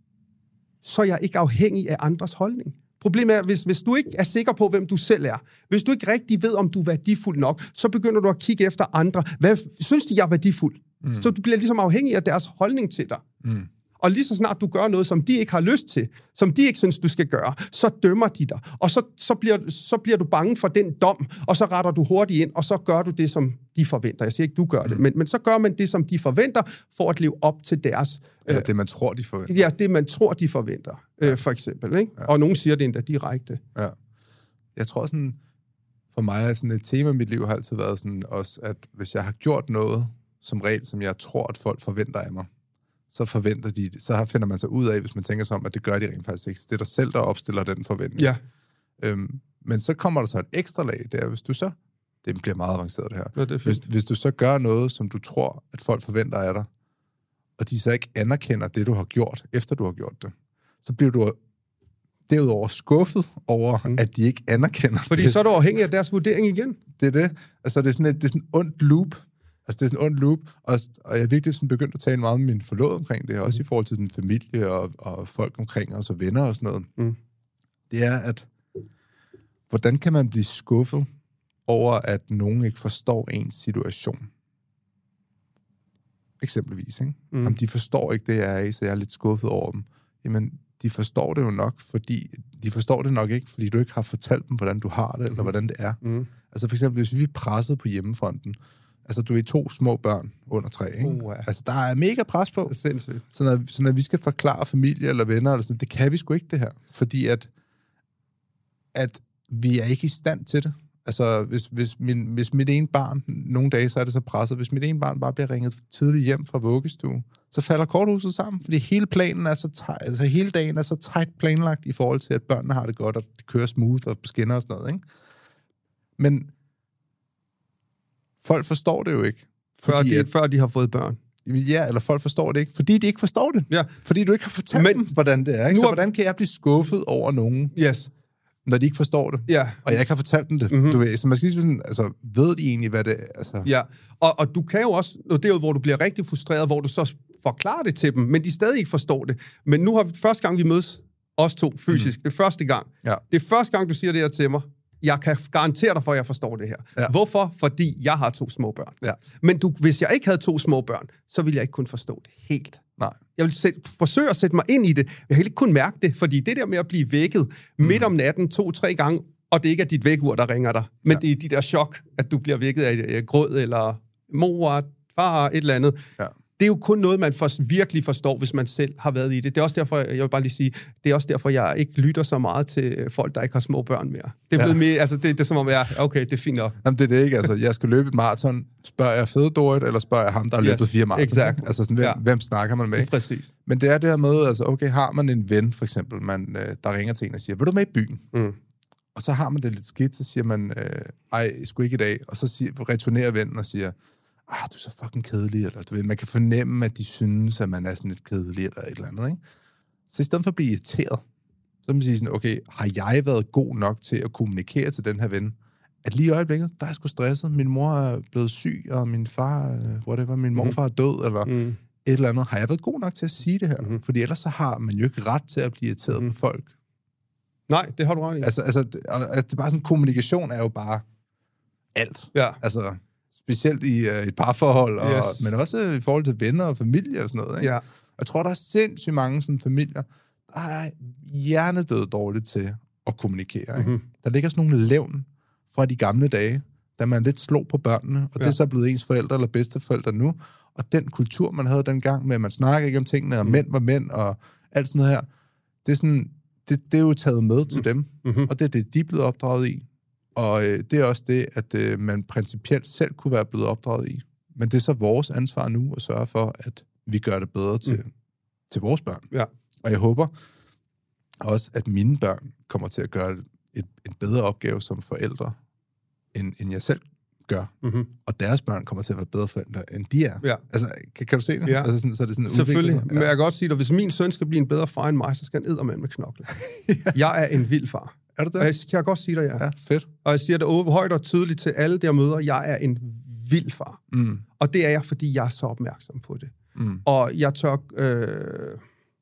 så er jeg ikke afhængig af andres holdning. Problemet er, hvis, hvis du ikke er sikker på, hvem du selv er, hvis du ikke rigtig ved, om du er værdifuld nok, så begynder du at kigge efter andre. Hvad synes de, jeg er værdifuld? Mm. Så du bliver ligesom afhængig af deres holdning til dig. Mm. Og lige så snart du gør noget, som de ikke har lyst til, som de ikke synes, du skal gøre, så dømmer de dig. Og så, så, bliver, så bliver du bange for den dom, og så retter du hurtigt ind, og så gør du det, som de forventer. Jeg siger ikke, du gør det, men, men så gør man det, som de forventer, for at leve op til deres... Eller øh, det, man tror, de forventer. Ja, det, man tror, de forventer, øh, ja. for eksempel. Ikke? Ja. Og nogen siger det endda direkte. Ja. Jeg tror sådan... For mig er sådan et tema i mit liv har altid været sådan også, at hvis jeg har gjort noget, som regel, som jeg tror, at folk forventer af mig, så forventer de det. Så finder man sig ud af, hvis man tænker sig om, at det gør de rent faktisk ikke. Det er dig selv, der opstiller den forventning. Ja. Øhm, men så kommer der så et ekstra lag der, hvis du så... Det bliver meget avanceret, det her. Ja, det er hvis, hvis du så gør noget, som du tror, at folk forventer af dig, og de så ikke anerkender det, du har gjort, efter du har gjort det, så bliver du derudover skuffet over, mm. at de ikke anerkender Fordi det. så er du afhængig af deres vurdering igen. Det er det. Altså, det er sådan et det er sådan et ondt loop. Altså, det er sådan et ondt loop. Og, og jeg er virkelig sådan begyndt at tale meget med min forlovede omkring det, også mm. i forhold til sådan familie og, og folk omkring os og venner og sådan noget. Mm. Det er, at hvordan kan man blive skuffet over, at nogen ikke forstår ens situation? Eksempelvis, ikke? Mm. Om de forstår ikke det, jeg er i, så jeg er lidt skuffet over dem. Jamen, de forstår det jo nok, fordi de forstår det nok ikke, fordi du ikke har fortalt dem, hvordan du har det, mm. eller hvordan det er. Mm. Altså for eksempel, hvis vi er presset på hjemmefronten, altså du er to små børn under tre, ikke? Uh, ja. Altså der er mega pres på. Det er sindssygt. Så når, så når vi skal forklare familie eller venner, eller sådan, det kan vi sgu ikke det her, fordi at, at vi er ikke i stand til det. Altså, hvis, hvis, min, hvis mit ene barn, nogle dage, så er det så presset, hvis mit ene barn bare bliver ringet tidligt hjem fra vuggestue, så falder korthuset sammen, fordi hele planen er så tæt, altså hele dagen er så tæt planlagt i forhold til, at børnene har det godt, og det kører smooth og skinner og sådan noget, ikke? Men folk forstår det jo ikke. Før de, at, før de har fået børn. Ja, eller folk forstår det ikke, fordi de ikke forstår det. Ja. Fordi du ikke har fortalt Men, dem, hvordan det er, ikke? Så hvordan kan jeg blive skuffet over nogen? Yes. Når de ikke forstår det, ja. og jeg ikke har fortalt dem det. Mm-hmm. Du ved, så man skal lige sådan, altså, ved de egentlig, hvad det er? Altså. Ja, og, og du kan jo også, og det er jo, hvor du bliver rigtig frustreret, hvor du så forklarer det til dem, men de stadig ikke forstår det. Men nu har vi første gang, vi mødes, os to fysisk, mm. det er første gang. Ja. Det er første gang, du siger det her til mig. Jeg kan garantere dig for, at jeg forstår det her. Ja. Hvorfor? Fordi jeg har to små børn. Ja. Men du, hvis jeg ikke havde to små børn, så ville jeg ikke kunne forstå det helt. Nej. Jeg vil sæt, forsøge at sætte mig ind i det. Jeg vil ikke kunne mærke det, fordi det der med at blive vækket mm. midt om natten to-tre gange, og det ikke er dit vækkeur, der ringer dig, men ja. det er de der chok, at du bliver vækket af et grød, eller mor, far, et eller andet. Ja. Det er jo kun noget, man for, virkelig forstår, hvis man selv har været i det. Det er også derfor, jeg vil bare lige sige, det er også derfor, jeg ikke lytter så meget til folk, der ikke har små børn mere. Det er blevet ja. mere, altså det, det er som om, jeg, okay, det er fint nok. Jamen det er det ikke, altså jeg skal løbe et maraton, spørger jeg fede Dorit, eller spørger jeg ham, der har løbet yes, fire maraton? Exactly. Altså sådan, hvem, ja. hvem snakker man med? Præcis. Men det er det her med, altså okay, har man en ven, for eksempel, man, der ringer til en og siger, vil du med i byen? Mm. Og så har man det lidt skidt, så siger man, øh, ej, sgu ikke i dag, og så siger, returnerer vennen og siger, ah, du er så fucking kedelig, eller du ved, man kan fornemme, at de synes, at man er sådan lidt kedelig, eller et eller andet, ikke? Så i stedet for at blive irriteret, så kan man sige sådan, okay, har jeg været god nok til at kommunikere til den her ven, at lige i øjeblikket, der er jeg sgu stresset, min mor er blevet syg, og min far, whatever, min morfar er død, eller mm. et eller andet, har jeg været god nok til at sige det her? Mm. Fordi ellers så har man jo ikke ret til at blive irriteret mm. på folk. Nej, det har du ret i. Altså, altså det, det er bare sådan, kommunikation er jo bare alt. Ja. Altså, specielt i uh, et parforhold, og, yes. men også i forhold til venner og familie og sådan noget. Ikke? Ja. Jeg tror, der er sindssygt mange sådan familier, der er hjernedød dårligt til at kommunikere. Ikke? Mm-hmm. Der ligger sådan nogle levn fra de gamle dage, da man lidt slog på børnene, og ja. det er så blevet ens forældre eller bedsteforældre nu, og den kultur, man havde dengang med, at man snakker ikke om tingene, og mm. mænd var mænd, og alt sådan noget her, det er, sådan, det, det er jo taget med til mm. dem, mm-hmm. og det er det, de er blevet opdraget i. Og øh, det er også det, at øh, man principielt selv kunne være blevet opdraget i. Men det er så vores ansvar nu at sørge for, at vi gør det bedre til, mm. til vores børn. Ja. Og jeg håber også, at mine børn kommer til at gøre et, en bedre opgave som forældre, end, end jeg selv gør. Mm-hmm. Og deres børn kommer til at være bedre forældre, end de er. Ja. Altså, kan, kan du se det? Ja. Altså, sådan, så er det sådan selvfølgelig. Ja. Men jeg kan godt sige dig, hvis min søn skal blive en bedre far end mig, så skal han eddermand med knokle. ja. Jeg er en vild far. Er det det? Og jeg kan godt sige dig, ja. Ja, fedt. Og jeg siger det over, højt og tydeligt til alle, der møder, jeg er en vild far. Mm. Og det er jeg, fordi jeg er så opmærksom på det. Mm. Og jeg tør... Øh,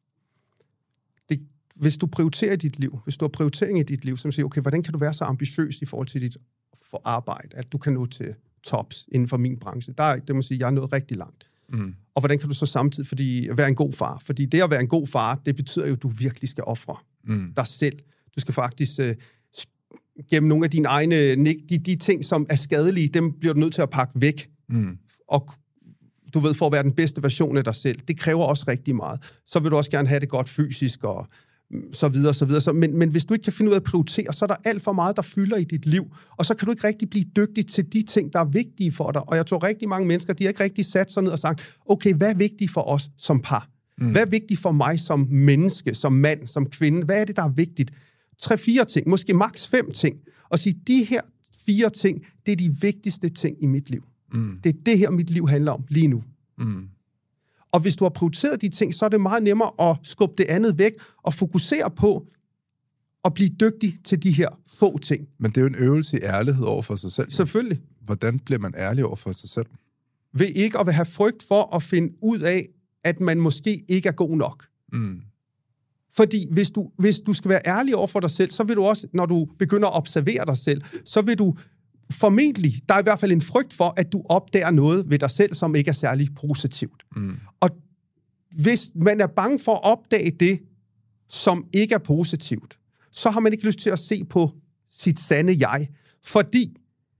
det, hvis du prioriterer dit liv, hvis du har prioritering i dit liv, som siger, okay, hvordan kan du være så ambitiøs i forhold til dit for arbejde, at du kan nå til tops inden for min branche? Der, det må sige, jeg er nået rigtig langt. Mm. Og hvordan kan du så samtidig fordi, være en god far? Fordi det at være en god far, det betyder jo, at du virkelig skal ofre mm. dig selv. Du skal faktisk øh, gennem nogle af dine egne, de, de ting, som er skadelige, dem bliver du nødt til at pakke væk. Mm. Og du ved, for at være den bedste version af dig selv. Det kræver også rigtig meget. Så vil du også gerne have det godt fysisk, og så videre, så videre. Så, men, men hvis du ikke kan finde ud af at prioritere, så er der alt for meget, der fylder i dit liv, og så kan du ikke rigtig blive dygtig til de ting, der er vigtige for dig. Og jeg tror, rigtig mange mennesker, de har ikke rigtig sat sig ned og sagt, okay, hvad er vigtigt for os som par? Mm. Hvad er vigtigt for mig som menneske, som mand, som kvinde? Hvad er det, der er vigtigt? Tre, fire ting, måske maks fem ting. Og sige, de her fire ting, det er de vigtigste ting i mit liv. Mm. Det er det her, mit liv handler om lige nu. Mm. Og hvis du har prioriteret de ting, så er det meget nemmere at skubbe det andet væk og fokusere på at blive dygtig til de her få ting. Men det er jo en øvelse i ærlighed over for sig selv. Selvfølgelig. Hvordan bliver man ærlig over for sig selv? Ved ikke at have frygt for at finde ud af, at man måske ikke er god nok. Mm. Fordi hvis du, hvis du skal være ærlig over for dig selv, så vil du også, når du begynder at observere dig selv, så vil du formentlig, der er i hvert fald en frygt for, at du opdager noget ved dig selv, som ikke er særlig positivt. Mm. Og hvis man er bange for at opdage det, som ikke er positivt, så har man ikke lyst til at se på sit sande jeg. Fordi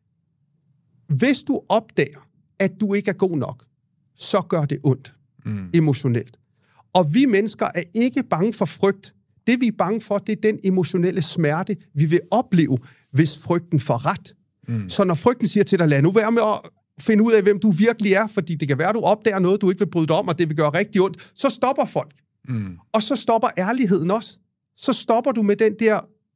hvis du opdager, at du ikke er god nok, så gør det ondt mm. emotionelt. Og vi mennesker er ikke bange for frygt. Det vi er bange for, det er den emotionelle smerte, vi vil opleve, hvis frygten får ret. Mm. Så når frygten siger til dig, lad nu være med at finde ud af, hvem du virkelig er, fordi det kan være, at du opdager noget, du ikke vil bryde dig om, og det vil gøre rigtig ondt, så stopper folk. Mm. Og så stopper ærligheden også. Så stopper du med den der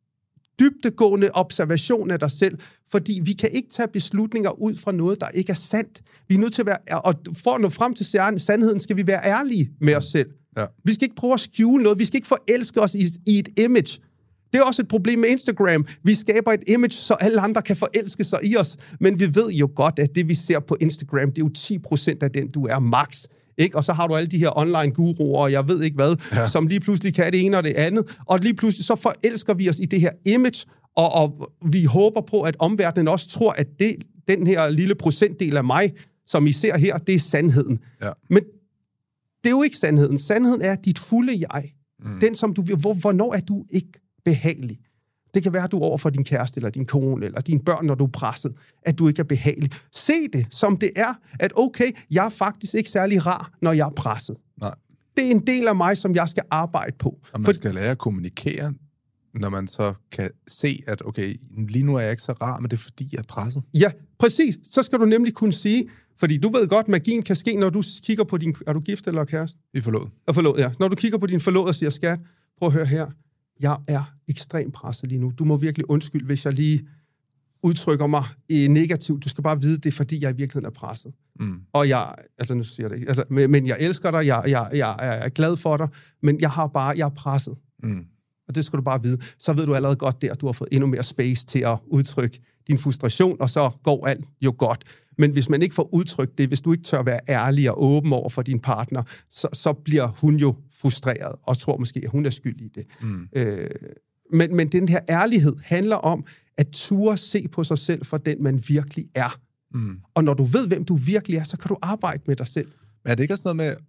dybdegående observation af dig selv, fordi vi kan ikke tage beslutninger ud fra noget, der ikke er sandt. Vi er nødt til at være, og for at nå frem til sandheden, skal vi være ærlige med os selv. Ja. Vi skal ikke prøve at skjule noget. Vi skal ikke forelske os i, i et image. Det er også et problem med Instagram. Vi skaber et image, så alle andre kan forelske sig i os. Men vi ved jo godt, at det, vi ser på Instagram, det er jo ti procent af den, du er max. Ikke? Og så har du alle de her online guruer, og jeg ved ikke hvad, ja. Som lige pludselig kan det ene og det andet. Og lige pludselig så forelsker vi os i det her image, og, og vi håber på, at omverdenen også tror, at det, den her lille procentdel af mig, som I ser her, det er sandheden. Ja. Men det er jo ikke sandheden. Sandheden er dit fulde jeg. Mm. Den, som du vil. Hvor, hvornår er du ikke behagelig? Det kan være, at du over for din kæreste, eller din kone, eller dine børn, når du er presset, at du ikke er behagelig. Se det, som det er, at okay, jeg er faktisk ikke særlig rar, når jeg er presset. Nej. Det er en del af mig, som jeg skal arbejde på. Og man skal lære at kommunikere, når man så kan se, at okay, lige nu er jeg ikke så rar, men det er fordi, jeg er presset. Ja, præcis. Så skal du nemlig kunne sige, fordi du ved godt, magien kan ske, når du kigger på din... Er du gift eller kæreste? I forlod. Er forlod, ja. Når du kigger på din forlod og siger, skat, prøv at høre her. Jeg er ekstremt presset lige nu. Du må virkelig undskylde, hvis jeg lige udtrykker mig negativt. Du skal bare vide, det er fordi, jeg i virkeligheden er presset. Mm. Og jeg, altså nu siger jeg det ikke, altså, men, men jeg elsker dig, jeg, jeg, jeg er glad for dig, men jeg har bare, jeg er presset. Mm. Og det skal du bare vide. Så ved du allerede godt der, at du har fået endnu mere space til at udtrykke din frustration, og så går alt jo godt. Men hvis man ikke får udtrykt det, hvis du ikke tør være ærlig og åben over for din partner, så, så bliver hun jo frustreret, og tror måske, at hun er skyld i det. Mm. Øh, men, men den her ærlighed handler om, at ture se på sig selv for den, man virkelig er. Mm. Og når du ved, hvem du virkelig er, så kan du arbejde med dig selv. Men er det ikke også noget med...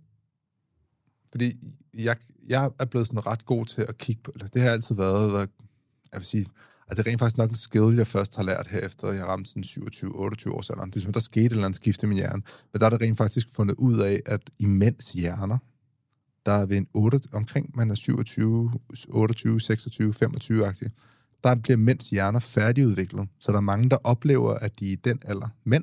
Fordi jeg, jeg er blevet sådan ret god til at kigge på... Eller det har altid været... Jeg vil sige... at det er rent faktisk nok en skill, jeg først har lært her, efter jeg ramte sådan syvogtyve otteogtyve års alderen. Det er som, der skete et eller andet skift i min hjerne. Men der er det rent faktisk fundet ud af, at i mænds hjerner, der er ved en otte, omkring, man er syvogtyve, otteogtyve, seksogtyve, femogtyve-agtig, der bliver mænds hjerner færdigudviklet. Så der er mange, der oplever, at de i den alder, mænd,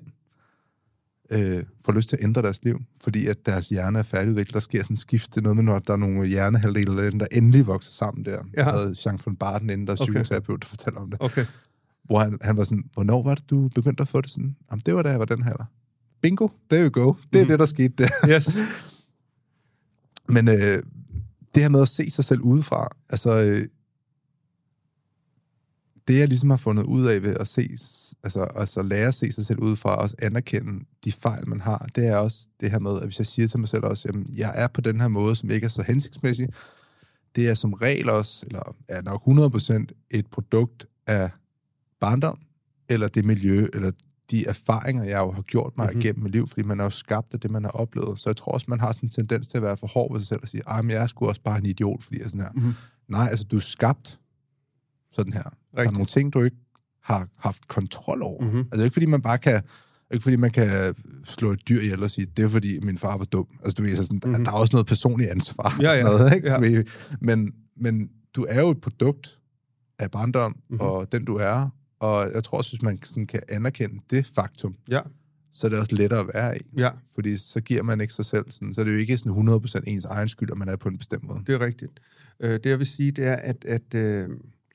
øh, får lyst til at ændre deres liv, fordi at deres hjerne er færdigudviklet. Der sker sådan en skift til noget med, når der er nogle hjernehalvdele, der endelig vokser sammen der. Ja. Jeg havde Jean von Barden inden, der er okay. psykoterapeut, der fortæller om det. Okay. Hvor han, han var sådan, hvornår var det, du begyndte at få det sådan? Jamen, det var da jeg var den her. Bingo, there you go. Det er mm. det, der skete der. Yes. Men øh, det her med at se sig selv udefra, altså... Øh, det, jeg ligesom har fundet ud af ved at se, altså, altså lære at se sig selv udefra, og også anerkende de fejl, man har, det er også det her med, at hvis jeg siger til mig selv også, jamen, jeg er på den her måde, som ikke er så hensigtsmæssig, det er som regel også, eller er nok hundrede procent et produkt af barndom, eller det miljø, eller de erfaringer, jeg jo har gjort mig mm-hmm. igennem mit liv, fordi man er jo skabt af det, man har oplevet. Så jeg tror også, man har sådan en tendens til at være for hård ved sig selv og sige, ej, men jeg er sgu også bare en idiot, fordi jeg er sådan her. Mm-hmm. Nej, altså, du er skabt sådan her. Rigtig. Der er nogle ting, du ikke har haft kontrol over. Mm-hmm. Altså ikke fordi man bare kan, ikke fordi man kan slå et dyr ihjel og sige, det er fordi min far var dum. Altså du ved, så sådan, mm-hmm. der er også noget personligt ansvar. Ja, og sådan noget, ikke? Ja. Du ved, men, men du er jo et produkt af barndom, mm-hmm. og den du er, og jeg tror også, hvis man sådan kan anerkende det faktum, ja. så er det også lettere at være i. Ja. Fordi så giver man ikke sig selv sådan, så er det jo ikke sådan hundrede procent ens egen skyld, at man er på en bestemt måde. Det er rigtigt. Det jeg vil sige, det er, at, at øh,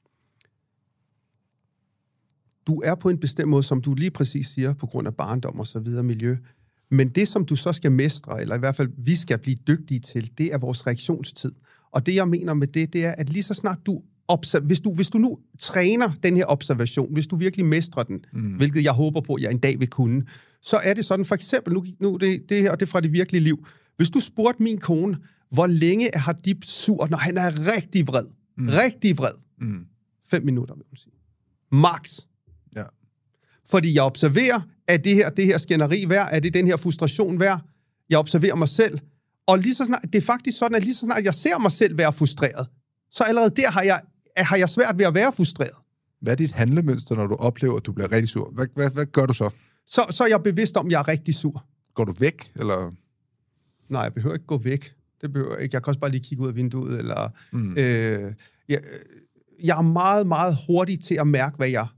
du er på en bestemt måde, som du lige præcis siger, på grund af barndom og så videre, miljø. Men det, som du så skal mestre, eller i hvert fald vi skal blive dygtige til, det er vores reaktionstid. Og det, jeg mener med det, det er, at lige så snart du observer, hvis du, hvis du nu træner den her observation, hvis du virkelig mestrer den, mm. hvilket jeg håber på, at jeg en dag vil kunne, så er det sådan, for eksempel, nu, nu det, det her, og det er fra det virkelige liv, hvis du spurgte min kone, hvor længe har Dip sur, når han er rigtig vred, mm. rigtig vred, mm. fem minutter, vil hun sige. Max. Ja. Fordi jeg observerer, at det her, det her skænderi værd, er det den her frustration værd, jeg observerer mig selv, og lige så snart, det er faktisk sådan, at lige så snart jeg ser mig selv være frustreret, så allerede der har jeg, har jeg svært ved at være frustreret. Hvad er dit handlemønster, når du oplever, at du bliver rigtig sur? Hvad, hvad, hvad gør du så? så? Så er jeg bevidst om, at jeg er rigtig sur. Går du væk, eller? Nej, jeg behøver ikke gå væk. Det behøver jeg ikke. Jeg kan også bare lige kigge ud af vinduet, eller... Mm. Øh, jeg, jeg er meget, meget hurtig til at mærke, hvad jeg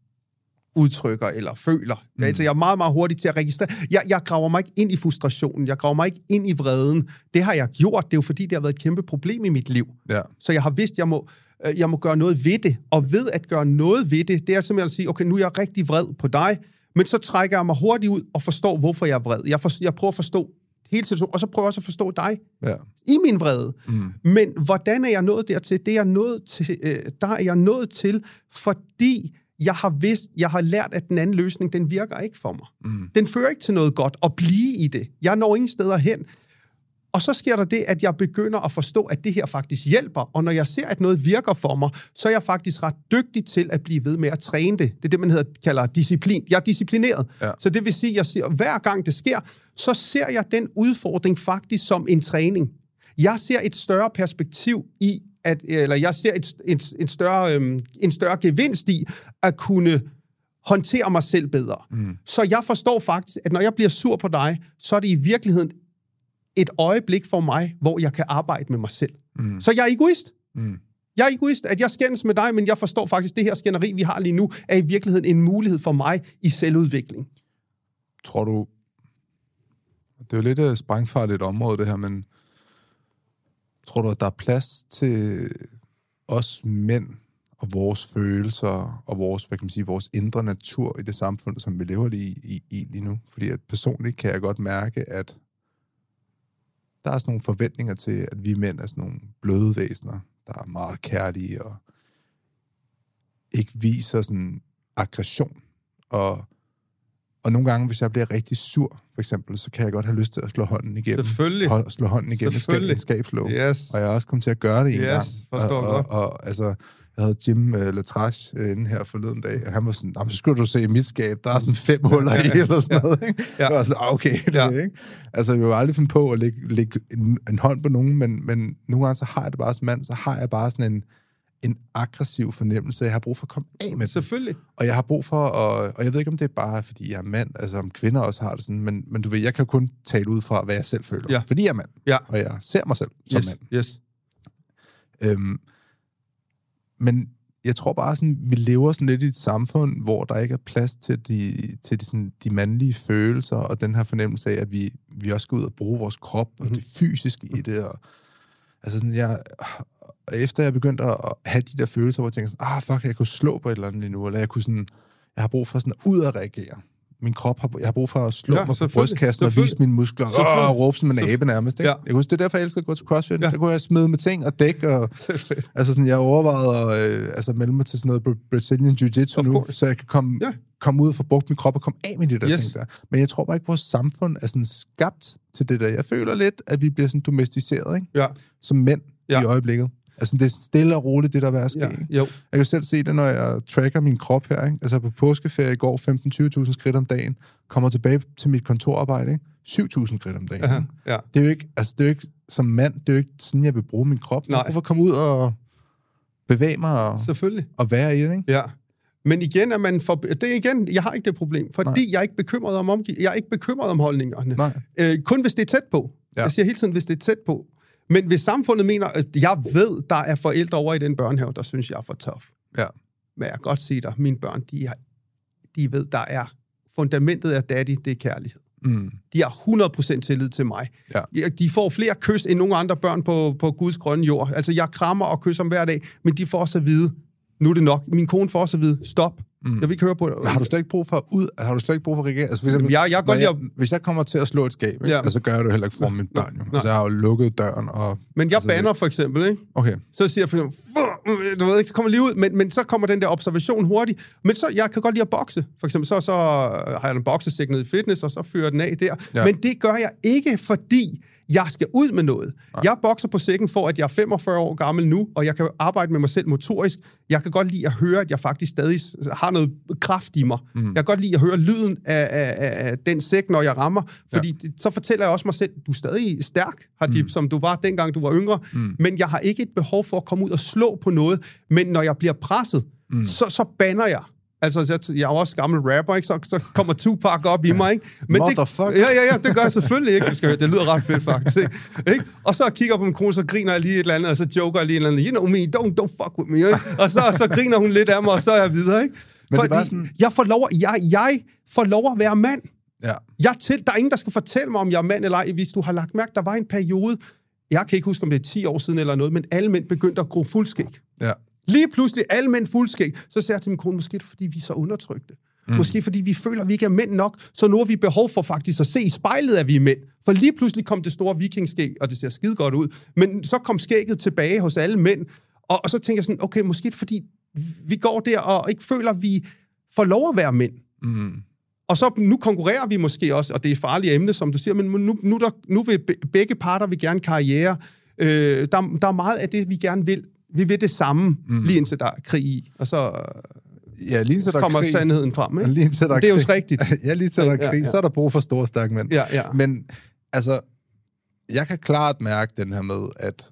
udtrykker eller føler. Mm. Altså, jeg er meget, meget hurtig til at registrere. Jeg, jeg graver mig ikke ind i frustrationen. Jeg graver mig ikke ind i vreden. Det har jeg gjort. Det er jo fordi, det har været et kæmpe problem i mit liv. Ja. Så jeg har vidst, jeg må, jeg må gøre noget ved det. Og ved at gøre noget ved det, det er simpelthen at sige, okay, nu er jeg rigtig vred på dig, men så trækker jeg mig hurtigt ud og forstår, hvorfor jeg er vred. Jeg, for, jeg prøver at forstå hele situationen, og så prøver jeg også at forstå dig ja. i min vrede. Mm. Men hvordan er jeg nået dertil? Det er jeg nået til, øh, der er jeg nået til, fordi jeg har vidst, jeg har lært, at den anden løsning, den virker ikke for mig. Mm. Den fører ikke til noget godt at blive i det. Jeg når ingen steder hen. Og så sker der det, at jeg begynder at forstå, at det her faktisk hjælper. Og når jeg ser, at noget virker for mig, så er jeg faktisk ret dygtig til at blive ved med at træne det. Det er det, man hedder, kalder disciplin. Jeg er disciplineret. Ja. Så det vil sige, at jeg siger, hver gang det sker, så ser jeg den udfordring faktisk som en træning. Jeg ser et større perspektiv i, at, eller jeg ser et, et, et større, øhm, en større gevinst i at kunne håndtere mig selv bedre. Mm. Så jeg forstår faktisk, at når jeg bliver sur på dig, så er det i virkeligheden et øjeblik for mig, hvor jeg kan arbejde med mig selv. Mm. Så jeg er egoist. Mm. Jeg er egoist, at jeg skændes med dig, men jeg forstår faktisk, at det her skænderi, vi har lige nu, er i virkeligheden en mulighed for mig i selvudvikling. Tror du, det er jo lidt et sprængfarligt område, det her, men tror du, at der er plads til os mænd og vores følelser og vores, hvad kan man sige, vores indre natur i det samfund, som vi lever i, i, i lige nu? Fordi at personligt kan jeg godt mærke, at der er sådan nogle forventninger til, at vi mænd er sådan nogle bløde væsener, der er meget kærlige og ikke viser sådan aggression. Og, og nogle gange, hvis jeg bliver rigtig sur, for eksempel, så kan jeg godt have lyst til at slå hånden igennem. Selvfølgelig. Og slå hånden igennem i skabslåg. Yes. Og jeg er også kommet til at gøre det en yes, gang. Forstår og, og, og, og altså, jeg havde Jim uh, Latrache uh, inde her forleden dag, og han var sådan, så skulle du se i mit skab, der er sådan fem huller i, eller sådan noget, ikke? Ja. Jeg var sådan, okay, det ja. ikke? Altså, jeg vil jo aldrig finde på at lægge, lægge en, en hånd på nogen, men, men nogle gange, så har jeg det bare som mand, så har jeg bare sådan en, en aggressiv fornemmelse, jeg har brug for at komme af med det. Selvfølgelig. Og jeg har brug for, at, og jeg ved ikke, om det er bare, fordi jeg er mand, altså om kvinder også har det sådan, men, men du ved, jeg kan kun tale ud fra, hvad jeg selv føler, ja. fordi jeg er mand, ja. og jeg ser mig selv som yes. mand. Yes. Øhm, men jeg tror bare, sådan, vi lever sådan lidt i et samfund, hvor der ikke er plads til de, til de, sådan, de mandlige følelser, og den her fornemmelse af, at vi, vi også skal ud og bruge vores krop, og mm-hmm. det fysiske i det. Og, altså sådan, jeg, efter jeg begyndte at have de der følelser, hvor jeg tænkte sådan, ah, fuck, jeg kunne slå på et eller andet lige nu, eller jeg kunne sådan, jeg har brug for sådan at ud at reagere. Min krop har, jeg har brug for at slå ja, mig på brystkassen og vise mine muskler, og, og råbe som en abe nærmest. Ikke? Ja. Jeg husker, det er derfor, jeg elsker at gå til CrossFit. Ja. Så kunne jeg smide med ting og dæk. Og, altså sådan, jeg overvejede at øh, altså, melde mig til sådan noget Brazilian Jiu-Jitsu nu, course. Så jeg kan komme, ja. komme ud og få brugt min krop og komme af med de der yes. ting der. Men jeg tror bare ikke, vores samfund er sådan skabt til det der. Jeg føler lidt, at vi bliver sådan domesticeret, ikke? Ja. Som mænd ja. i øjeblikket. Altså, det er stille og roligt, det der er ved at ske. Ja, jo. Jeg kan selv se det, når jeg tracker min krop her, ikke? Altså, på påskeferie i går, femten til tyve tusind skridt om dagen, kommer tilbage til mit kontorarbejde, ikke? syv tusind skridt om dagen. Aha, ja. Det er jo ikke, altså, det er jo ikke, som mand, det er jo ikke sådan, jeg vil bruge min krop. Nej. Hvorfor komme ud og bevæge mig og, Selvfølgelig. og være i det, ikke? Ja. Men igen, er man for, det er igen, jeg har ikke det problem, fordi Nej. jeg er ikke bekymret om omgiv, jeg er ikke bekymret om holdningerne. Nej. Øh, kun hvis det er tæt på. Ja. Jeg siger hele tiden, hvis det er tæt på. Men hvis samfundet mener, at jeg ved, der er forældre over i den børnehave, der synes, jeg er for tough. Ja. Men jeg kan godt sige dig, mine børn, de, har, de ved, der er fundamentet af daddy, det er kærlighed. Mm. De har hundrede procent tillid til mig. Ja. De får flere kys end nogle andre børn på, på Guds grønne jord. Altså, jeg krammer og kysser dem hver dag, men de får også at vide, nu er det nok. Min kone får også at vide, stop. Mm. Jeg vil ikke høre på det. Men har du slet ikke brug for ud? Har du slet ikke brug for regering? Altså, eksempel, jeg, jeg, jeg, jeg, hvis jeg kommer til at slå et skab, ja. altså, så gør jeg det heller ikke for mine børn. Jo. Altså, jeg har jo lukket døren. Og, men jeg altså, banner for eksempel, ikke? Okay. Så siger jeg for eksempel, du ved ikke, så kommer lige ud, men, men så kommer den der observation hurtigt. Men så, jeg kan godt lide at bokse. For eksempel, så, så har jeg en boksesæk ned i fitness, og så fyrer den af der. Ja. Men det gør jeg ikke, fordi jeg skal ud med noget. Nej. Jeg bokser på sækken for, at jeg er femogfyrre år gammel nu, og jeg kan arbejde med mig selv motorisk. Jeg kan godt lide at høre, at jeg faktisk stadig har noget kraft i mig. Mm. Jeg kan godt lide at høre lyden af, af, af den sæk, når jeg rammer, fordi ja. det, så fortæller jeg også mig selv, du er stadig stærk, Hadib, mm. som du var dengang, du var yngre, mm. men jeg har ikke et behov for at komme ud og slå på noget, men når jeg bliver presset, mm. så, så banner jeg. Altså, jeg er også gammel rapper, ikke? Så, så kommer Tupac op i mig, ikke? Men Motherfucker. Det, ja, ja, ja, det gør jeg selvfølgelig ikke. Du skal høre, det lyder ret fedt, faktisk. Ikke? Ikke? Og så kigger jeg på min kone, så griner jeg lige et eller andet, og så joker jeg lige et eller andet, you know me, don't, don't fuck with me, ikke? Og så, så griner hun lidt af mig, og så er jeg videre, ikke? Men det er bare sådan... jeg, får lov, jeg, jeg får lov at være mand. Ja. Jeg til, der er ingen, der skal fortælle mig, om jeg er mand eller ej. Hvis du har lagt mærke, der var en periode, jeg kan ikke huske, om det er ti år siden eller noget, men alle mænd begyndte at gro fuldskæg. Ja. Lige pludselig, alle mænd fuldskæg. Så siger jeg til min kone, måske det, fordi vi er så undertrykte. Mm. Måske fordi vi føler, at vi ikke er mænd nok, så nu har vi behov for faktisk at se i spejlet, at vi er mænd. For lige pludselig kom det store vikingskæg, og det ser skide godt ud. Men så kom skægget tilbage hos alle mænd, og, og så tænker jeg sådan, okay, måske fordi vi går der og ikke føler, at vi får lov at være mænd. Mm. Og så nu konkurrerer vi måske også, og det er et farligt emne, som du siger, men nu, nu, der, nu vil begge parter vil gerne karriere. Øh, der, der er meget af det, vi gerne vil. Vi vil det samme, mm. lige indtil der er krig i, og så, ja, lige indtil der kommer krig. sandheden frem. Ikke? Lige indtil der det er jo krig. rigtigt. Ja, lige til der er krig, ja, ja. Så er der brug for store, stærke mænd. Ja, ja. Men altså, jeg kan klart mærke den her med, at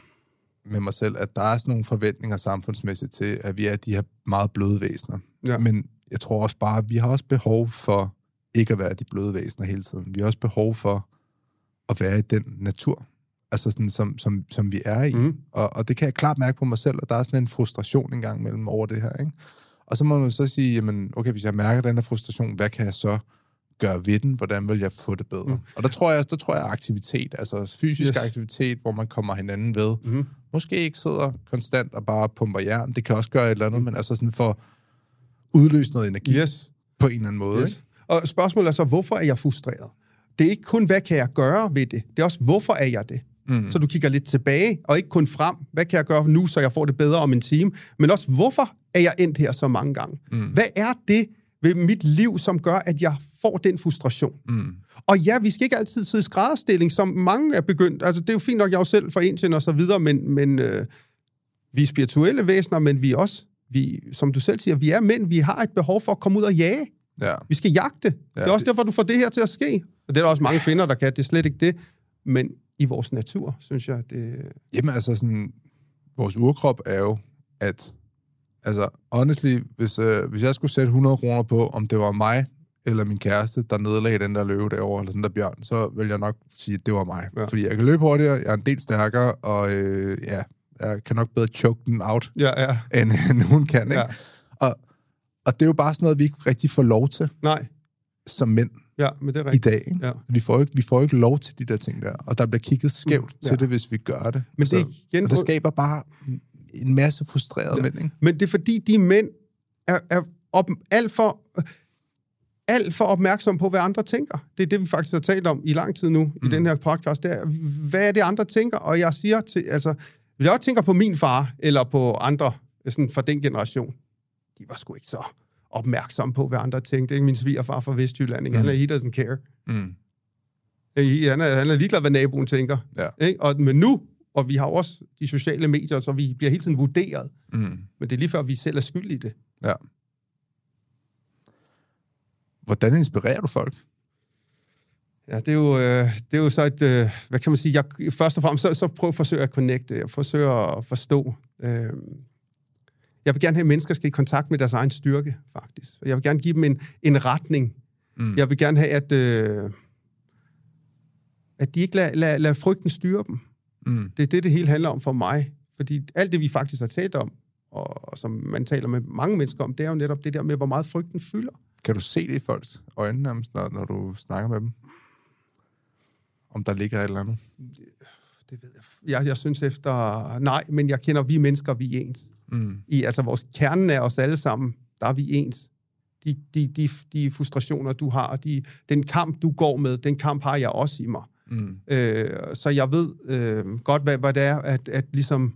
med mig selv, at der er sådan nogle forventninger samfundsmæssigt til, at vi er de her meget bløde væsener. Ja. Men jeg tror også bare, at vi har også behov for ikke at være de bløde væsener hele tiden. Vi har også behov for at være i den natur, altså sådan, som, som, som vi er i. Mm. Og, og det kan jeg klart mærke på mig selv, at der er sådan en frustration engang mellem over det her, ikke? Og så må man så sige, jamen, okay, hvis jeg mærker den her frustration, hvad kan jeg så gøre ved den? Hvordan vil jeg få det bedre? Mm. Og der tror jeg, der tror jeg aktivitet, altså fysisk yes. aktivitet, hvor man kommer hinanden ved. Mm. Måske ikke sidder konstant og bare pumper jern. Det kan også gøre et eller andet, mm. men altså sådan for udløse noget energi yes. på en eller anden måde. Yes. Ikke? Og spørgsmålet er så, hvorfor er jeg frustreret? Det er ikke kun, hvad kan jeg gøre ved det? Det er også, hvorfor er jeg det? Mm. Så du kigger lidt tilbage, og ikke kun frem. Hvad kan jeg gøre nu, så jeg får det bedre om en time? Men også, hvorfor er jeg endt her så mange gange? Mm. Hvad er det ved mit liv, som gør, at jeg får den frustration? Mm. Og ja, vi skal ikke altid sidde i skrædderstilling, som mange er begyndt. Altså, det er jo fint nok, jeg er jo selv fra Indien og så videre, men, men øh, vi er spirituelle væsener, men vi er også, vi, som du selv siger, vi er mænd, vi har et behov for at komme ud og jage. Ja. Vi skal jagte. Ja, det er også derfor, du får det her til at ske. Og det er der også mange kvinder, der kan. Det er slet ikke det. Men i vores natur, synes jeg, det... Jamen, altså sådan... Vores urkrop er jo, at... Altså, honestly, hvis, øh, hvis jeg skulle sætte hundrede kroner på, om det var mig eller min kæreste, der nedlagde den der løve derovre, eller sådan der bjørn, så vil jeg nok sige, at det var mig. Ja. Fordi jeg kan løbe hurtigere, jeg er en del stærkere, og øh, ja, jeg kan nok bedre choke den out, ja, ja. end, end hun kan, ikke? Ja. Og, og det er jo bare sådan noget, vi ikke rigtig får lov til. Nej. Som mænd. Ja, men det er rigtigt. I dag. Ikke? Ja. Vi, får ikke, vi får ikke lov til de der ting der, og der bliver kigget skævt mm, ja. til det, hvis vi gør det. Men det, igen, og det skaber bare en masse frustrerede ja. mænd. Ikke? Men det er fordi, de mænd er, er op, alt, for, alt for opmærksomme på, hvad andre tænker. Det er det, vi faktisk har talt om i lang tid nu, mm. i den her podcast. Det er, hvad er det, andre tænker? Og jeg siger til, altså, hvis jeg også tænker på min far, eller på andre sådan fra den generation, de var sgu ikke så opmærksom på, hvad andre tænkte. Ikke? Min svigerfar fra Vestjylland, mm. han er, he doesn't care. Mm. Han, er, han er ligeglad, hvad naboen tænker. Ja. Ikke? Og, men nu, Og vi har også de sociale medier, så vi bliver hele tiden vurderet. Mm. Men det er lige før, vi selv er skyld i det. Ja. Hvordan inspirerer du folk? Ja, det er jo, øh, det er jo så et, øh, hvad kan man sige, jeg, først og fremmest, så, så prøv at forsøge at connecte, jeg forsøger at forstå. Øh, jeg vil gerne have, at mennesker skal i kontakt med deres egen styrke, faktisk. Jeg vil gerne give dem en, en retning. Mm. Jeg vil gerne have, at, øh, at de ikke lader lad, lad frygten styre dem. Mm. Det er det, det hele handler om for mig. Fordi alt det, vi faktisk har talt om, og, og som man taler med mange mennesker om, det er jo netop det der med, hvor meget frygten fylder. Kan du se det i folks øjne, når, når du snakker med dem? Om der ligger et eller andet? Det ved jeg. jeg. Jeg synes efter... Nej, men jeg kender, vi mennesker, vi er ens. Mm. I, altså, vores kernen er os alle sammen, der er vi ens. De, de, de, de frustrationer, du har, de, den kamp, du går med, den kamp har jeg også i mig. Mm. Øh, så jeg ved øh, godt, hvad, hvad det er, at, at ligesom...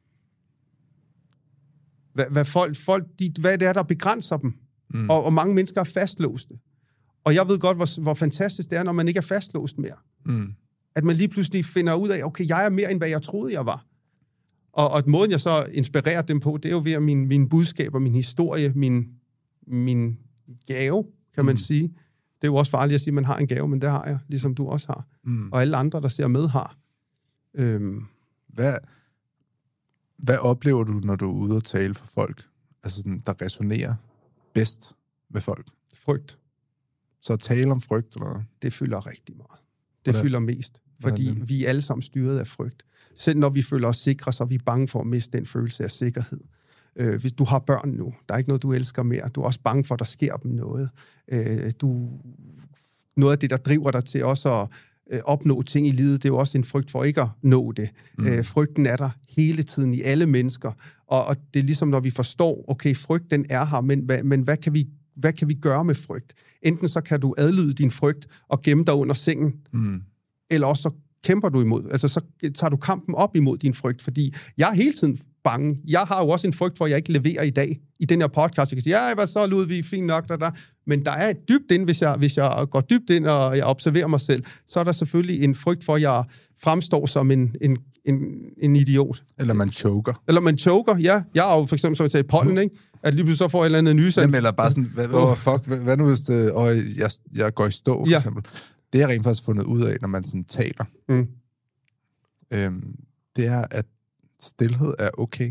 Hvad, hvad, folk, folk, de, hvad det er, der begrænser dem. Mm. Og, og mange mennesker er fastlåste. Og jeg ved godt, hvor, hvor fantastisk det er, når man ikke er fastlåst mere. Mm. At man lige pludselig finder ud af, okay, jeg er mere, end hvad jeg troede, jeg var. Og, og måden, jeg så inspirerer dem på, det er jo ved min, min budskaber, min historie, min, min gave, kan man mm. sige. Det er jo også farligt at sige, at man har en gave, men det har jeg, ligesom du også har. Mm. Og alle andre, der ser med, har. Øhm. Hvad, hvad oplever du, når du er ude og tale for folk, altså sådan, der resonerer bedst med folk? Frygt. Så at tale om frygt, eller? Det fylder rigtig meget. Det Hvordan? fylder mest, fordi Hvordan? vi er alle sammen styret af frygt. Selv når vi føler os sikre, så er vi bange for at miste den følelse af sikkerhed. Øh, hvis du har børn nu, der er ikke noget, du elsker mere. Du er også bange for, at der sker dem noget. Øh, du, noget af det, der driver dig til også at øh, opnå ting i livet, det er jo også en frygt for ikke at nå det. Mm. Øh, frygten er der hele tiden i alle mennesker. Og, og det er ligesom, når vi forstår, okay, frygt den er her, men, hvad, men hvad kan vi Hvad kan vi gøre med frygt? Enten så kan du adlyde din frygt og gemme dig under sengen, mm. eller også så kæmper du imod. Altså så tager du kampen op imod din frygt, fordi jeg er hele tiden bange. Jeg har jo også en frygt for, at jeg ikke leverer i dag i den her podcast. Jeg kan sige, ja, hvad så, Ludvig, fint nok, der, der. Men der er et dybt ind, hvis jeg, hvis jeg går dybt ind, og jeg observerer mig selv, så er der selvfølgelig en frygt for, at jeg fremstår som en, en, en, en idiot. Eller man choker. Eller man choker, ja. Jeg har jo for eksempel, så vil jeg tage pollen, mm. ikke? At lige pludselig så får jeg et eller andet nys. Jamen, eller bare sådan, hvad, oh, fuck, hvad, hvad nu hvis det, oh, jeg, jeg går i stå, for ja. eksempel. Det har jeg rent faktisk fundet ud af, når man sådan taler. Mm. Øhm, det er, at stilhed er okay.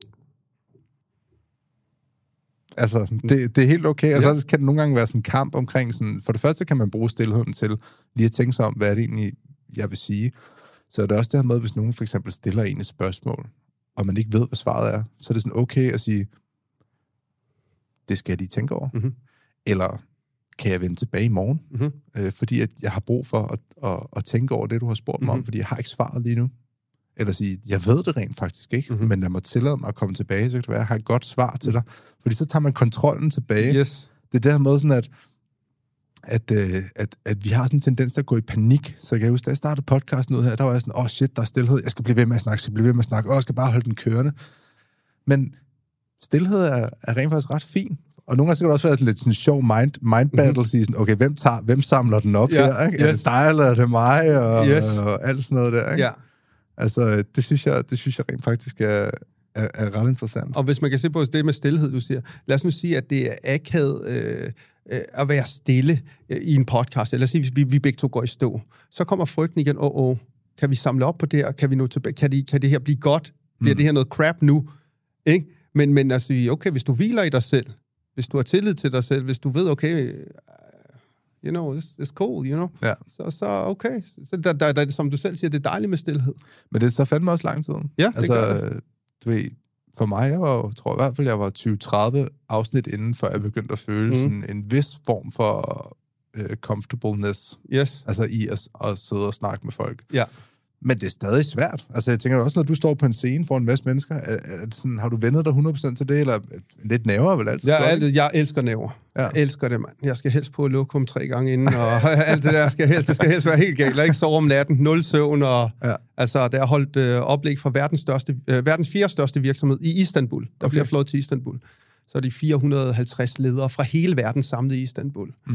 Altså, det, det er helt okay, og ja. så kan det nogle gange være sådan en kamp omkring sådan, for det første kan man bruge stilheden til lige at tænke sig om, hvad er det egentlig, jeg vil sige. Så er det også det her med, hvis nogen for eksempel stiller en et spørgsmål, og man ikke ved, hvad svaret er, så er det sådan okay at sige, det skal jeg lige tænke over. Mm-hmm. Eller kan jeg vende tilbage i morgen? Mm-hmm. Øh, fordi at jeg har brug for at, at, at tænke over det, du har spurgt mig mm-hmm. om, fordi jeg har ikke svaret lige nu. Eller sige, jeg ved det rent faktisk ikke, mm-hmm. men lad mig tillade mig at komme tilbage, så kan det være, at jeg har et godt svar til dig. Fordi så tager man kontrollen tilbage. Yes. Det er der måde sådan, at, at, at, at, at vi har sådan en tendens til at gå i panik. Så jeg kan huske, da jeg startede podcasten ud her, der var jeg sådan, åh oh shit, der er stillhed, jeg skal blive ved med at snakke, jeg skal blive ved med at snakke, åh, jeg skal bare holde den kørende. Men stilhed er, er rent faktisk ret fin. Og nogle gange så kan det også være sådan lidt sådan en sjov mind, mind battle, mm-hmm. sige sådan, okay, hvem, tager, hvem samler den op ja, her? Ikke? Yes. Er det dig, eller er det mig? Og, yes. og, og alt sådan noget der, ikke? Ja. Altså, det synes jeg, det synes jeg rent faktisk er, er, er ret interessant. Og hvis man kan se på det med stillhed, du siger, lad os nu sige, at det er akavet øh, øh, at være stille øh, i en podcast, eller sige, hvis vi, vi begge to går i stå, så kommer frygten igen, åh, åh, kan vi samle op på det her? Kan, vi nå tilbage? Kan, det, kan det her blive godt? Bliver mm. det her noget crap nu? Ikke? Men, men at sige, okay, hvis du hviler i dig selv, hvis du har tillid til dig selv, hvis du ved, okay, you know, it's, it's cool, you know, ja. så, så okay. Så der, der, der, som du selv siger, det er dejligt med stillhed. Men det er så fandme også lang tid. Ja, det altså, gør det. Du ved, for mig, jeg var, tror i hvert fald, jeg var tyve til tredive afsnit inden, før jeg begyndte at føle mm. sådan en vis form for uh, comfortableness. Yes. Altså i at, at sidde og snakke med folk. Ja. Men det er stadig svært. Altså, jeg tænker også, når du står på en scene for en masse mennesker, er, er det sådan, har du vendet dig hundrede procent til det, eller lidt næver vel altid? Ja, alt, jeg elsker næver. Ja. Jeg elsker det, mand. Jeg skal helst på lokum tre gange inden, og alt det der skal helst, det skal helst være helt galt. Jeg ikke sove om natten, nul søvn, og ja. altså, der er holdt øh, oplæg fra verdens, største, øh, verdens fjerde største virksomhed i Istanbul. Der okay. bliver flået til Istanbul. Så er de fire hundrede og halvtreds ledere fra hele verden samlet i Istanbul. Mm.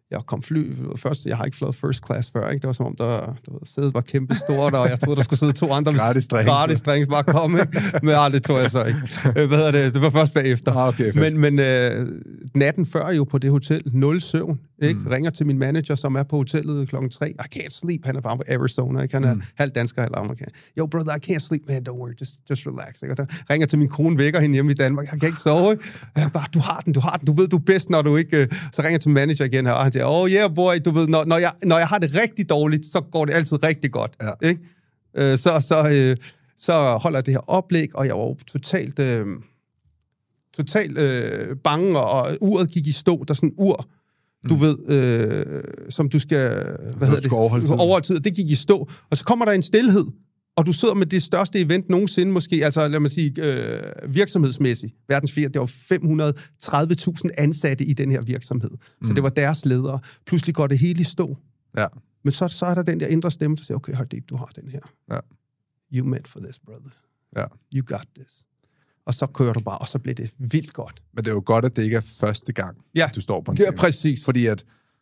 Jeg kom fly, først, jeg har ikke flået first class før, ikke? Det var som om, der, der sædet var kæmpe stort, og jeg troede, der skulle sidde to andre. Gratis drinks. Gratis drinks, bare komme, ikke? Men ja, det tog jeg så ikke. Hvad hedder det? Det var først bagefter. Ah, okay, men men øh, natten før jo på det hotel, nul søvn, ikke? Mm. Ringer til min manager, som er på hotellet klokken tre. I can't sleep. Han er fra Arizona, ikke? Han er mm. halv dansker, halv amerikaner. Yo, brother, I can't sleep, man. Don't worry, just, just relax. Ikke? Ringer til min kone, vækker hende hjemme i Danmark. Jeg kan ikke sove, ikke? Jeg bare, du har den, du har den. Du ved, du er bedst, når du ikke... Øh... Så ringer til manager igen her, og han siger, oh yeah, boy, du ved, når, når, jeg, når jeg har det rigtig dårligt, så går det altid rigtig godt. Ja. Ikke? Øh, så, så, øh, så holder jeg det her oplæg, og jeg var totalt, øh, totalt øh, bange, og, og uret gik i stå. Der er sådan en ur, du mm. ved, øh, som du skal, hvad hedder det? Overholde tid. Overholde tid. Det gik i stå. Og så kommer der en stilhed, og du sidder med det største event nogensinde, måske, altså lad mig sige, øh, virksomhedsmæssigt, verdens fire, det var fem hundrede og tredive tusind ansatte i den her virksomhed. Mm. Så det var deres ledere. Pludselig går det hele i stå. Ja. Men så, så er der den der indre stemme, der siger, okay, Hardeep, du har den her. Ja. You meant for this, brother. Ja. You got this. Og så kører du bare, og så bliver det vildt godt. Men det er jo godt, at det ikke er første gang, ja, du står på en scene. Ja, det er præcis. Fordi at,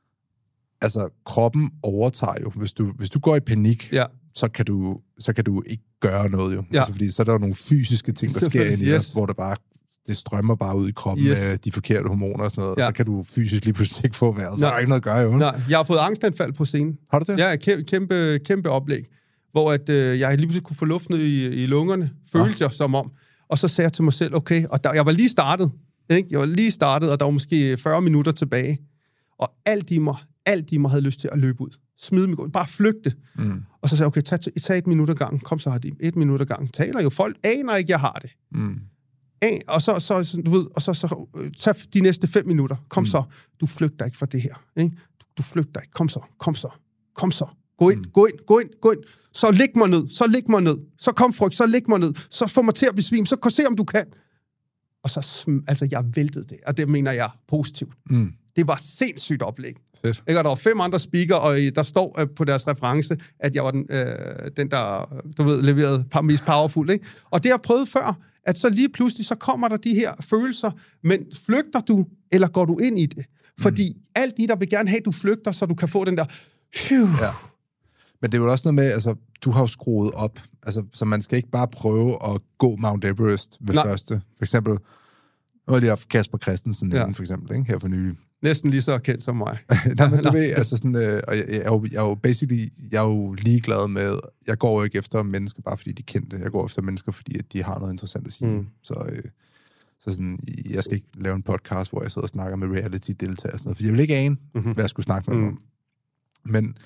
altså, kroppen overtager jo. Hvis du, hvis du går i panik, ja. så, kan du, så kan du ikke gøre noget jo. Ja. Altså, fordi så er der jo nogle fysiske ting, der sker ind i yes. dig, hvor det bare, det strømmer bare ud i kroppen yes. med de forkerte hormoner og sådan noget, ja. og så kan du fysisk lige pludselig ikke få vejret. Så er der ikke noget at gøre jo. Nej, jeg har fået angstanfald på scenen. Har du det? Ja, kæmpe, kæmpe oplæg, hvor at, øh, jeg lige pludselig kunne få luft ned i, i lungerne, følte jeg som om. Og så sagde jeg til mig selv, okay, og der, jeg var lige startet, ikke? Jeg var lige startet, og der var måske fyrre minutter tilbage, og alt i mig, alt i mig havde lyst til at løbe ud. Smide mig ud, bare flygte. Mm. Og så sagde jeg, okay, tag, tag et minut ad gangen, kom så, Hardeep, et minut ad gangen. Taler jo, folk aner ikke, jeg har det. Mm. Og så, så, du ved, og så, så tag de næste fem minutter, kom mm. så, du flygter ikke fra det her, ikke? Du, du flygter ikke, kom så, kom så, kom så. Gå ind, mm. gå ind, gå ind, gå ind. Så læg mig ned, så læg mig ned. Så kom frygt, så læg mig ned. Så få mig til at besvime, så kan se, om du kan. Og så, altså, jeg væltede det, og det mener jeg positivt. Mm. Det var sindssygt oplæg. Fedt. Ikke? Og der var fem andre speaker, og der står øh, på deres reference, at jeg var den, øh, den der, du ved, leverede mest powerful. Ikke? Og det har jeg prøvet før, at så lige pludselig, så kommer der de her følelser, men flygter du, eller går du ind i det? Fordi mm. alt de, der vil gerne have, at du flygter, så du kan få den der... Ja. Men det er jo også noget med, altså, du har jo skruet op, altså, så man skal ikke bare prøve at gå Mount Everest ved Nej. første. For eksempel, nu har jeg lige haft Kasper Christensen ja. inden, for eksempel, ikke? Her for nylig. Næsten lige så kendt som mig. Nej, men du ved, altså sådan, øh, og jeg, jeg, er jo, jeg er jo basically, jeg er jo ligeglad med, jeg går jo ikke efter mennesker, bare fordi de kendte. Jeg går efter mennesker, fordi at de har noget interessant at sige. Mm. Så, øh, så sådan, jeg skal ikke lave en podcast, hvor jeg sidder og snakker med reality-deltagere og sådan noget, for jeg vil ikke ane, mm-hmm. hvad jeg skulle snakke med mm. dem om. Men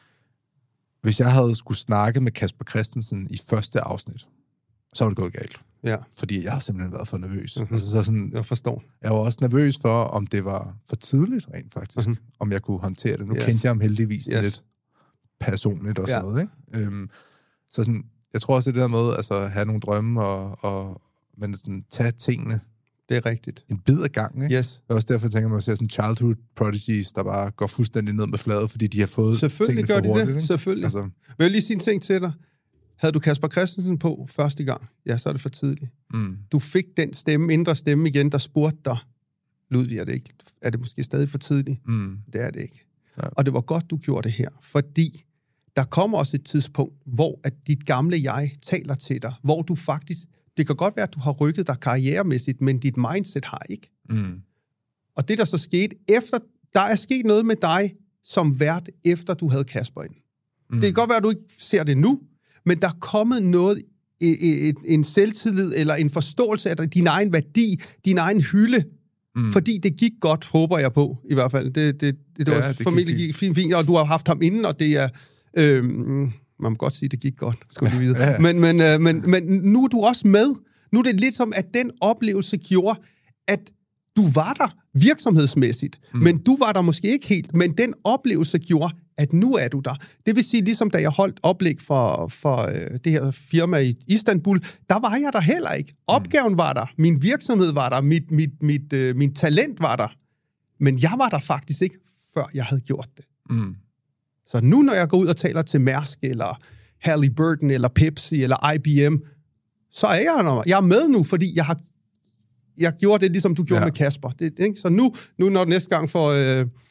hvis jeg havde skulle snakke med Kasper Christensen i første afsnit, så var det gået galt. Ja. Fordi jeg har simpelthen været for nervøs. Mm-hmm. Altså, så sådan, jeg forstår. Jeg var også nervøs for, om det var for tidligt rent faktisk. Mm-hmm. Om jeg kunne håndtere det. Nu yes. kendte jeg ham heldigvis yes. lidt personligt og sådan ja. noget. Ikke? Øhm, så sådan, jeg tror også, det der med altså, at have nogle drømme og, og men sådan, tage tingene. Det er rigtigt. En bid ad gangen, ikke? Yes. Det er også derfor, jeg tænker mig at se sådan childhood prodigies, der bare går fuldstændig ned med fladet, fordi de har fået Selvfølgelig tingene gør for de hurtigt. Det. Selvfølgelig. Altså. Vil jeg lige sige en ting til dig? Havde du Kasper Christensen på første gang, ja, så er det for tidligt. Mm. Du fik den stemme, indre stemme igen, der spurgte dig, Ludvig, er det, ikke, er det måske stadig for tidligt? Mm. Det er det ikke. Ja. Og det var godt, du gjorde det her, fordi der kommer også et tidspunkt, hvor at dit gamle jeg taler til dig, hvor du faktisk... Det kan godt være, at du har rykket dig karrieremæssigt, men dit mindset har ikke. Mm. Og det, der så skete efter... Der er sket noget med dig som vært, efter du havde Kasper ind. Mm. Det kan godt være, at du ikke ser det nu, men der er kommet noget, et, et, en selvtillid eller en forståelse af din egen værdi, din egen hylde, mm. fordi det gik godt, håber jeg på, i hvert fald. Det, det, det, det ja, var det formentlig gik fint, fint, og du har haft ham inden, og det er... Øhm, man må godt sige, at det gik godt, skal vi vide. Ja, ja. Men, men, øh, men, men nu er du også med. Nu er det lidt som, at den oplevelse gjorde, at du var der virksomhedsmæssigt, mm. men du var der måske ikke helt, men den oplevelse gjorde, at nu er du der. Det vil sige, ligesom da jeg holdt oplæg for, for øh, det her firma i Istanbul, der var jeg der heller ikke. Opgaven var der, min virksomhed var der, mit, mit, mit, øh, min talent var der, men jeg var der faktisk ikke, før jeg havde gjort det. Mm. Så nu, når jeg går ud og taler til Mærsk, eller Halliburton, eller Pepsi, eller I B M, så er jeg der. Jeg er med nu, fordi jeg har jeg gjorde det, ligesom du gjorde ja. med Kasper. Det, ikke? Så nu, nu, når næste gang får, øh,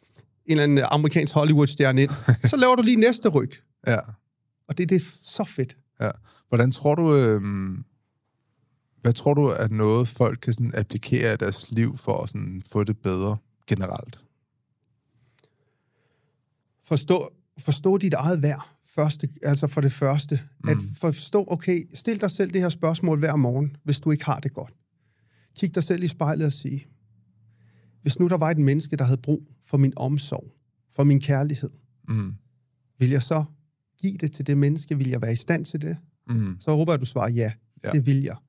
en eller anden amerikansk Hollywood-stjerne ind, så laver du lige næste ryg. Ja. Og det, det er så fedt. Ja. Hvordan tror du, øh, hvad tror du, at noget folk kan sådan applikere i deres liv for at sådan få det bedre generelt? Forstå, forstå dit eget værd. Første, altså for det første. Mm. At forstå, okay, stil dig selv det her spørgsmål hver morgen, hvis du ikke har det godt. Kig dig selv i spejlet og sige, hvis nu der var et menneske, der havde brug for min omsorg, for min kærlighed, mm. vil jeg så give det til det menneske? Vil jeg være i stand til det? Mm. Så håber jeg, du svarer ja. ja. Det vil jeg.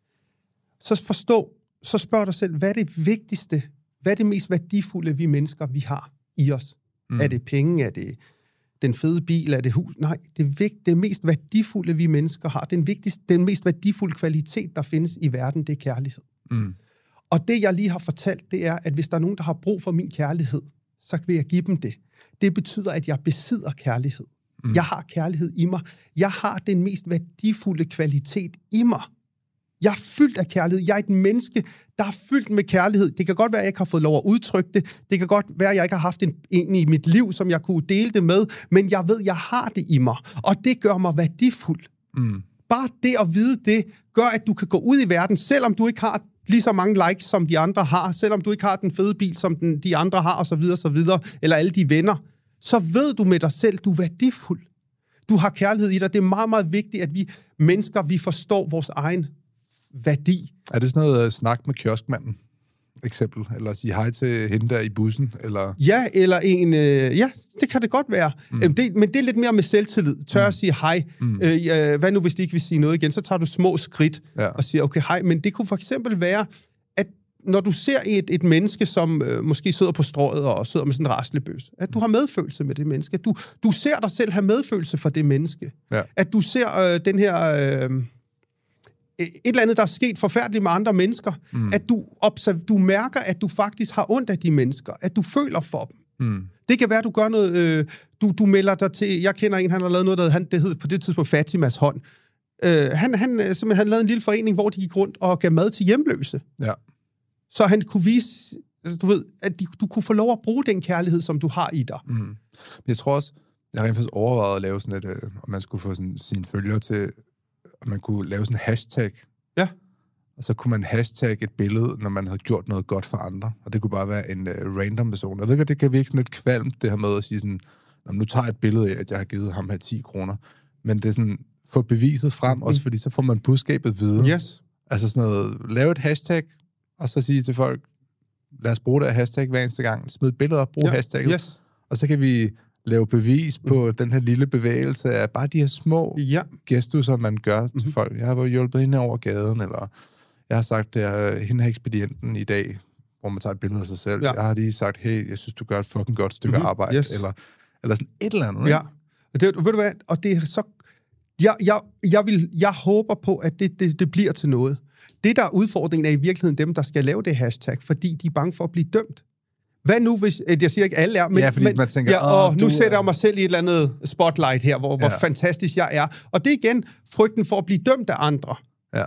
Så forstå, så spørg dig selv, hvad er det vigtigste, hvad er det mest værdifulde, vi mennesker, vi har i os? Mm. Er det penge? Er det den fede bil? Er det hus? Nej, det, vigt, det mest værdifulde, vi mennesker har, den, vigtigste, den mest værdifulde kvalitet, der findes i verden, det er kærlighed. Mm. Og det, jeg lige har fortalt, det er, at hvis der er nogen, der har brug for min kærlighed, så vil jeg give dem det. Det betyder, at jeg besidder kærlighed. Mm. Jeg har kærlighed i mig. Jeg har den mest værdifulde kvalitet i mig. Jeg er fyldt af kærlighed. Jeg er et menneske, der er fyldt med kærlighed. Det kan godt være, at jeg ikke har fået lov at udtrykke det. Det kan godt være, at jeg ikke har haft en, en i mit liv, som jeg kunne dele det med. Men jeg ved, at jeg har det i mig. Og det gør mig værdifuld. Mm. Bare det at vide det, gør, at du kan gå ud i verden, selvom du ikke har lige så mange likes, som de andre har, selvom du ikke har den fede bil, som den, de andre har, osv., osv., eller alle de venner, så ved du med dig selv, du er værdifuld. Du har kærlighed i dig. Det er meget, meget vigtigt, at vi mennesker, vi forstår vores egen værdi. Er det sådan noget uh, snak med kioskmanden, eksempel? Eller sige hej til hende der i bussen? Eller? Ja, eller en... Øh, ja, det kan det godt være. Mm. Øhm, det, men det er lidt mere med selvtillid. Tør mm. at sige hej. Mm. Øh, øh, hvad nu, hvis de ikke vil sige noget igen? Så tager du små skridt ja. og siger, okay, hej. Men det kunne for eksempel være, at når du ser et, et menneske, som øh, måske sidder på strøget og sidder med sådan en raslebøs, at du har medfølelse med det menneske. Du, du ser dig selv have medfølelse for det menneske. Ja. At du ser øh, den her... Øh, et eller andet, der er sket forfærdeligt med andre mennesker, mm. at du, observ- du mærker, at du faktisk har ondt af de mennesker, at du føler for dem. Mm. Det kan være, at du gør noget, øh, du, du melder dig til, jeg kender en, han har lavet noget, der han, det hed på det tidspunkt Fatimas hånd. Øh, han, han, simpelthen, han lavede en lille forening, hvor de gik rundt og gav mad til hjemløse. Ja. Så han kunne vise, altså, du ved, at de, du kunne få lov at bruge den kærlighed, som du har i dig. Mm. Men jeg tror også, jeg har rent faktisk overvejet at lave sådan et, øh, om man skulle få sådan, sine følgere til, og man kunne lave sådan en hashtag. Ja. Og så kunne man hashtag et billede, når man havde gjort noget godt for andre. Og det kunne bare være en uh, random person. Jeg ved ikke, det kan virke sådan lidt kvalmt, det her med at sige sådan, nu tager jeg et billede af, at jeg har givet ham her ti kroner. Men det er sådan, få beviset frem, mm. også fordi så får man budskabet videre. Yes. Altså sådan noget, lave et hashtag, og så sige til folk, lad os bruge det hashtag hver eneste gang. Smid et billede op, brug ja. hashtagget. Yes. Og så kan vi lave bevis på mm. den her lille bevægelse af bare de her små ja. gestus, som man gør mm-hmm. til folk. Jeg har hjulpet hende over gaden, eller jeg har sagt, at hende her ekspedienten i dag, hvor man tager et billede af sig selv. Ja. Jeg har lige sagt, hey, jeg synes, du gør et fucking godt stykke mm-hmm. arbejde, yes. eller, eller sådan et eller andet. Ikke? Ja, og det, ved du hvad, og det er så... Jeg, jeg, jeg, vil, jeg håber på, at det, det, det bliver til noget. Det, der er udfordringen, er i virkeligheden dem, der skal lave det hashtag, fordi de er bange for at blive dømt. Hvad nu, hvis... Jeg siger ikke, alle er, men... Ja, fordi men, man tænker... Ja, og nu du, sætter jeg mig selv i et eller andet spotlight her, hvor, ja. hvor fantastisk jeg er. Og det er igen frygten for at blive dømt af andre. Ja.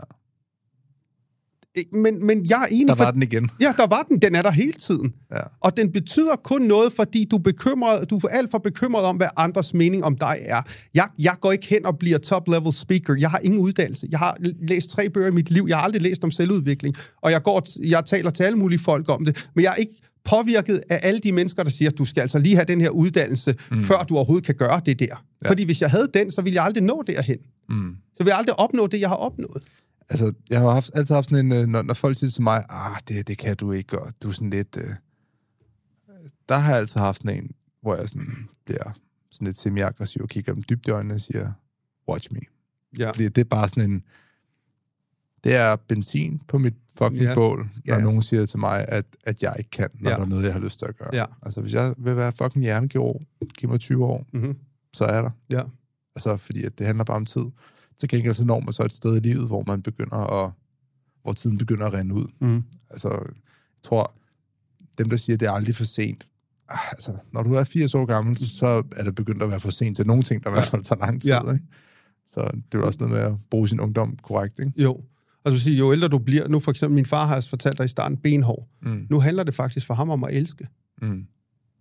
Men, men jeg er enig... Der var for, den igen. Ja, der var den. Den er der hele tiden. Ja. Og den betyder kun noget, fordi du er, bekymret, du er alt for bekymret om, hvad andres mening om dig er. Jeg, jeg går ikke hen og bliver top-level speaker. Jeg har ingen uddannelse. Jeg har læst tre bøger i mit liv. Jeg har aldrig læst om selvudvikling. Og jeg, går, jeg taler til alle mulige folk om det. Men jeg er ikke påvirket af alle de mennesker, der siger, at du skal altså lige have den her uddannelse, mm. før du overhovedet kan gøre det der. Ja. Fordi hvis jeg havde den, så ville jeg aldrig nå derhen. Mm. Så ville jeg aldrig opnå det, jeg har opnået. Altså, jeg har haft, altid haft sådan en, når, når folk siger til mig, ah, det, det kan du ikke, og du er sådan lidt... Øh... Der har jeg altid haft sådan en, hvor jeg sådan bliver sådan lidt semi-aggressiv og kigger dem dybt i øjnene og siger, watch me. Ja. Fordi det er bare sådan en... Det er benzin på mit fucking yes. bål, når yeah. nogen siger til mig, at, at jeg ikke kan, når yeah. der er noget, jeg har lyst til at gøre. Yeah. Altså, hvis jeg vil være fucking hjernekirurg, giv mig tyve år, mm-hmm. så er der. Ja. Altså, fordi at det handler bare om tid. Til gengæld så når man så et sted i livet, hvor man begynder at, hvor tiden begynder at rende ud. Mm. Altså, jeg tror, dem, der siger, at det er aldrig for sent, altså, når du er firs år gammel, mm. så er det begyndt at være for sent til nogle ting, der i hvert fald tager lang tid. Ja. Ikke? Så det er også noget med at bruge sin ungdom korrekt, ikke? Jo. Altså, sige, jo ældre du bliver, nu for eksempel, min far har fortalt dig i starten, benhår. Mm. Nu handler det faktisk for ham om at elske. Mm.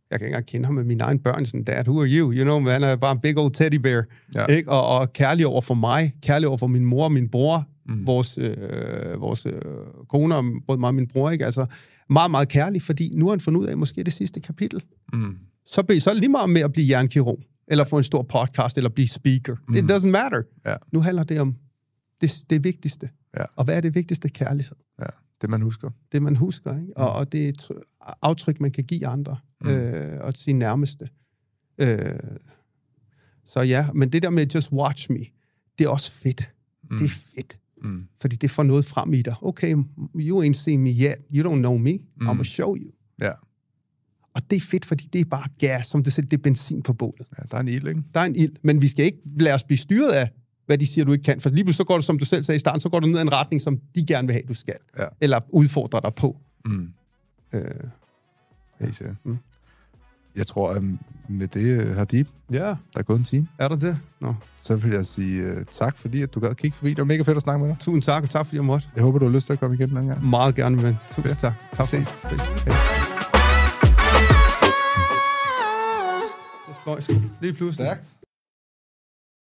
Jeg kan ikke engang kende ham med mine egne børn. Sådan, Dad, who are you? You know, han er bare en big old teddy bear. Ja. Ikke? Og, og kærlig over for mig, kærlig over for min mor og min bror, mm. vores, øh, vores øh, koner, både mig og min bror, ikke? Altså, meget, meget kærlig, fordi nu har han fundet ud af, måske det sidste kapitel. Mm. Så, be, så er det lige meget med at blive jernkirurg, eller få en stor podcast, eller blive speaker. Mm. It doesn't matter. Ja. Nu handler det om det, det vigtigste. Ja. Og hvad er det vigtigste? Kærlighed. Ja. Det, man husker. Det, man husker, ikke? Og, mm. og det er et aftryk, man kan give andre, mm. øh, og sine nærmeste. Øh, så ja, men det der med just watch me, det er også fedt. Mm. Det er fedt. Mm. Fordi det får noget frem i dig. Okay, you ain't seen me yet. You don't know me. Mm. I'm gonna show you. Ja. Og det er fedt, fordi det er bare gas, som det, det er benzin på bålet. Ja, der er en ild, ikke? Der er en ild, men vi skal ikke lade os blive styret af, hvad de siger, du ikke kan. For lige pludselig, så går du, som du selv sagde i starten, så går du ned i en retning, som de gerne vil have, du skal. Ja. Eller udfordrer dig på. Mm. Øh, ja. mm. Jeg tror, at med det, Hardib, ja. der er gået en time. Er der det? Nå. Så vil jeg sige uh, tak, fordi at du gad kigge forbi. Det var mega fedt at snakke med dig. Tusind tak, og tak fordi jeg måtte. Jeg håber, du har lyst til at komme igen den anden gang. Meget gerne, men tusind ja. tak. Tak for Ses. det. Det sløjs. Lige pludselig. Stærkt.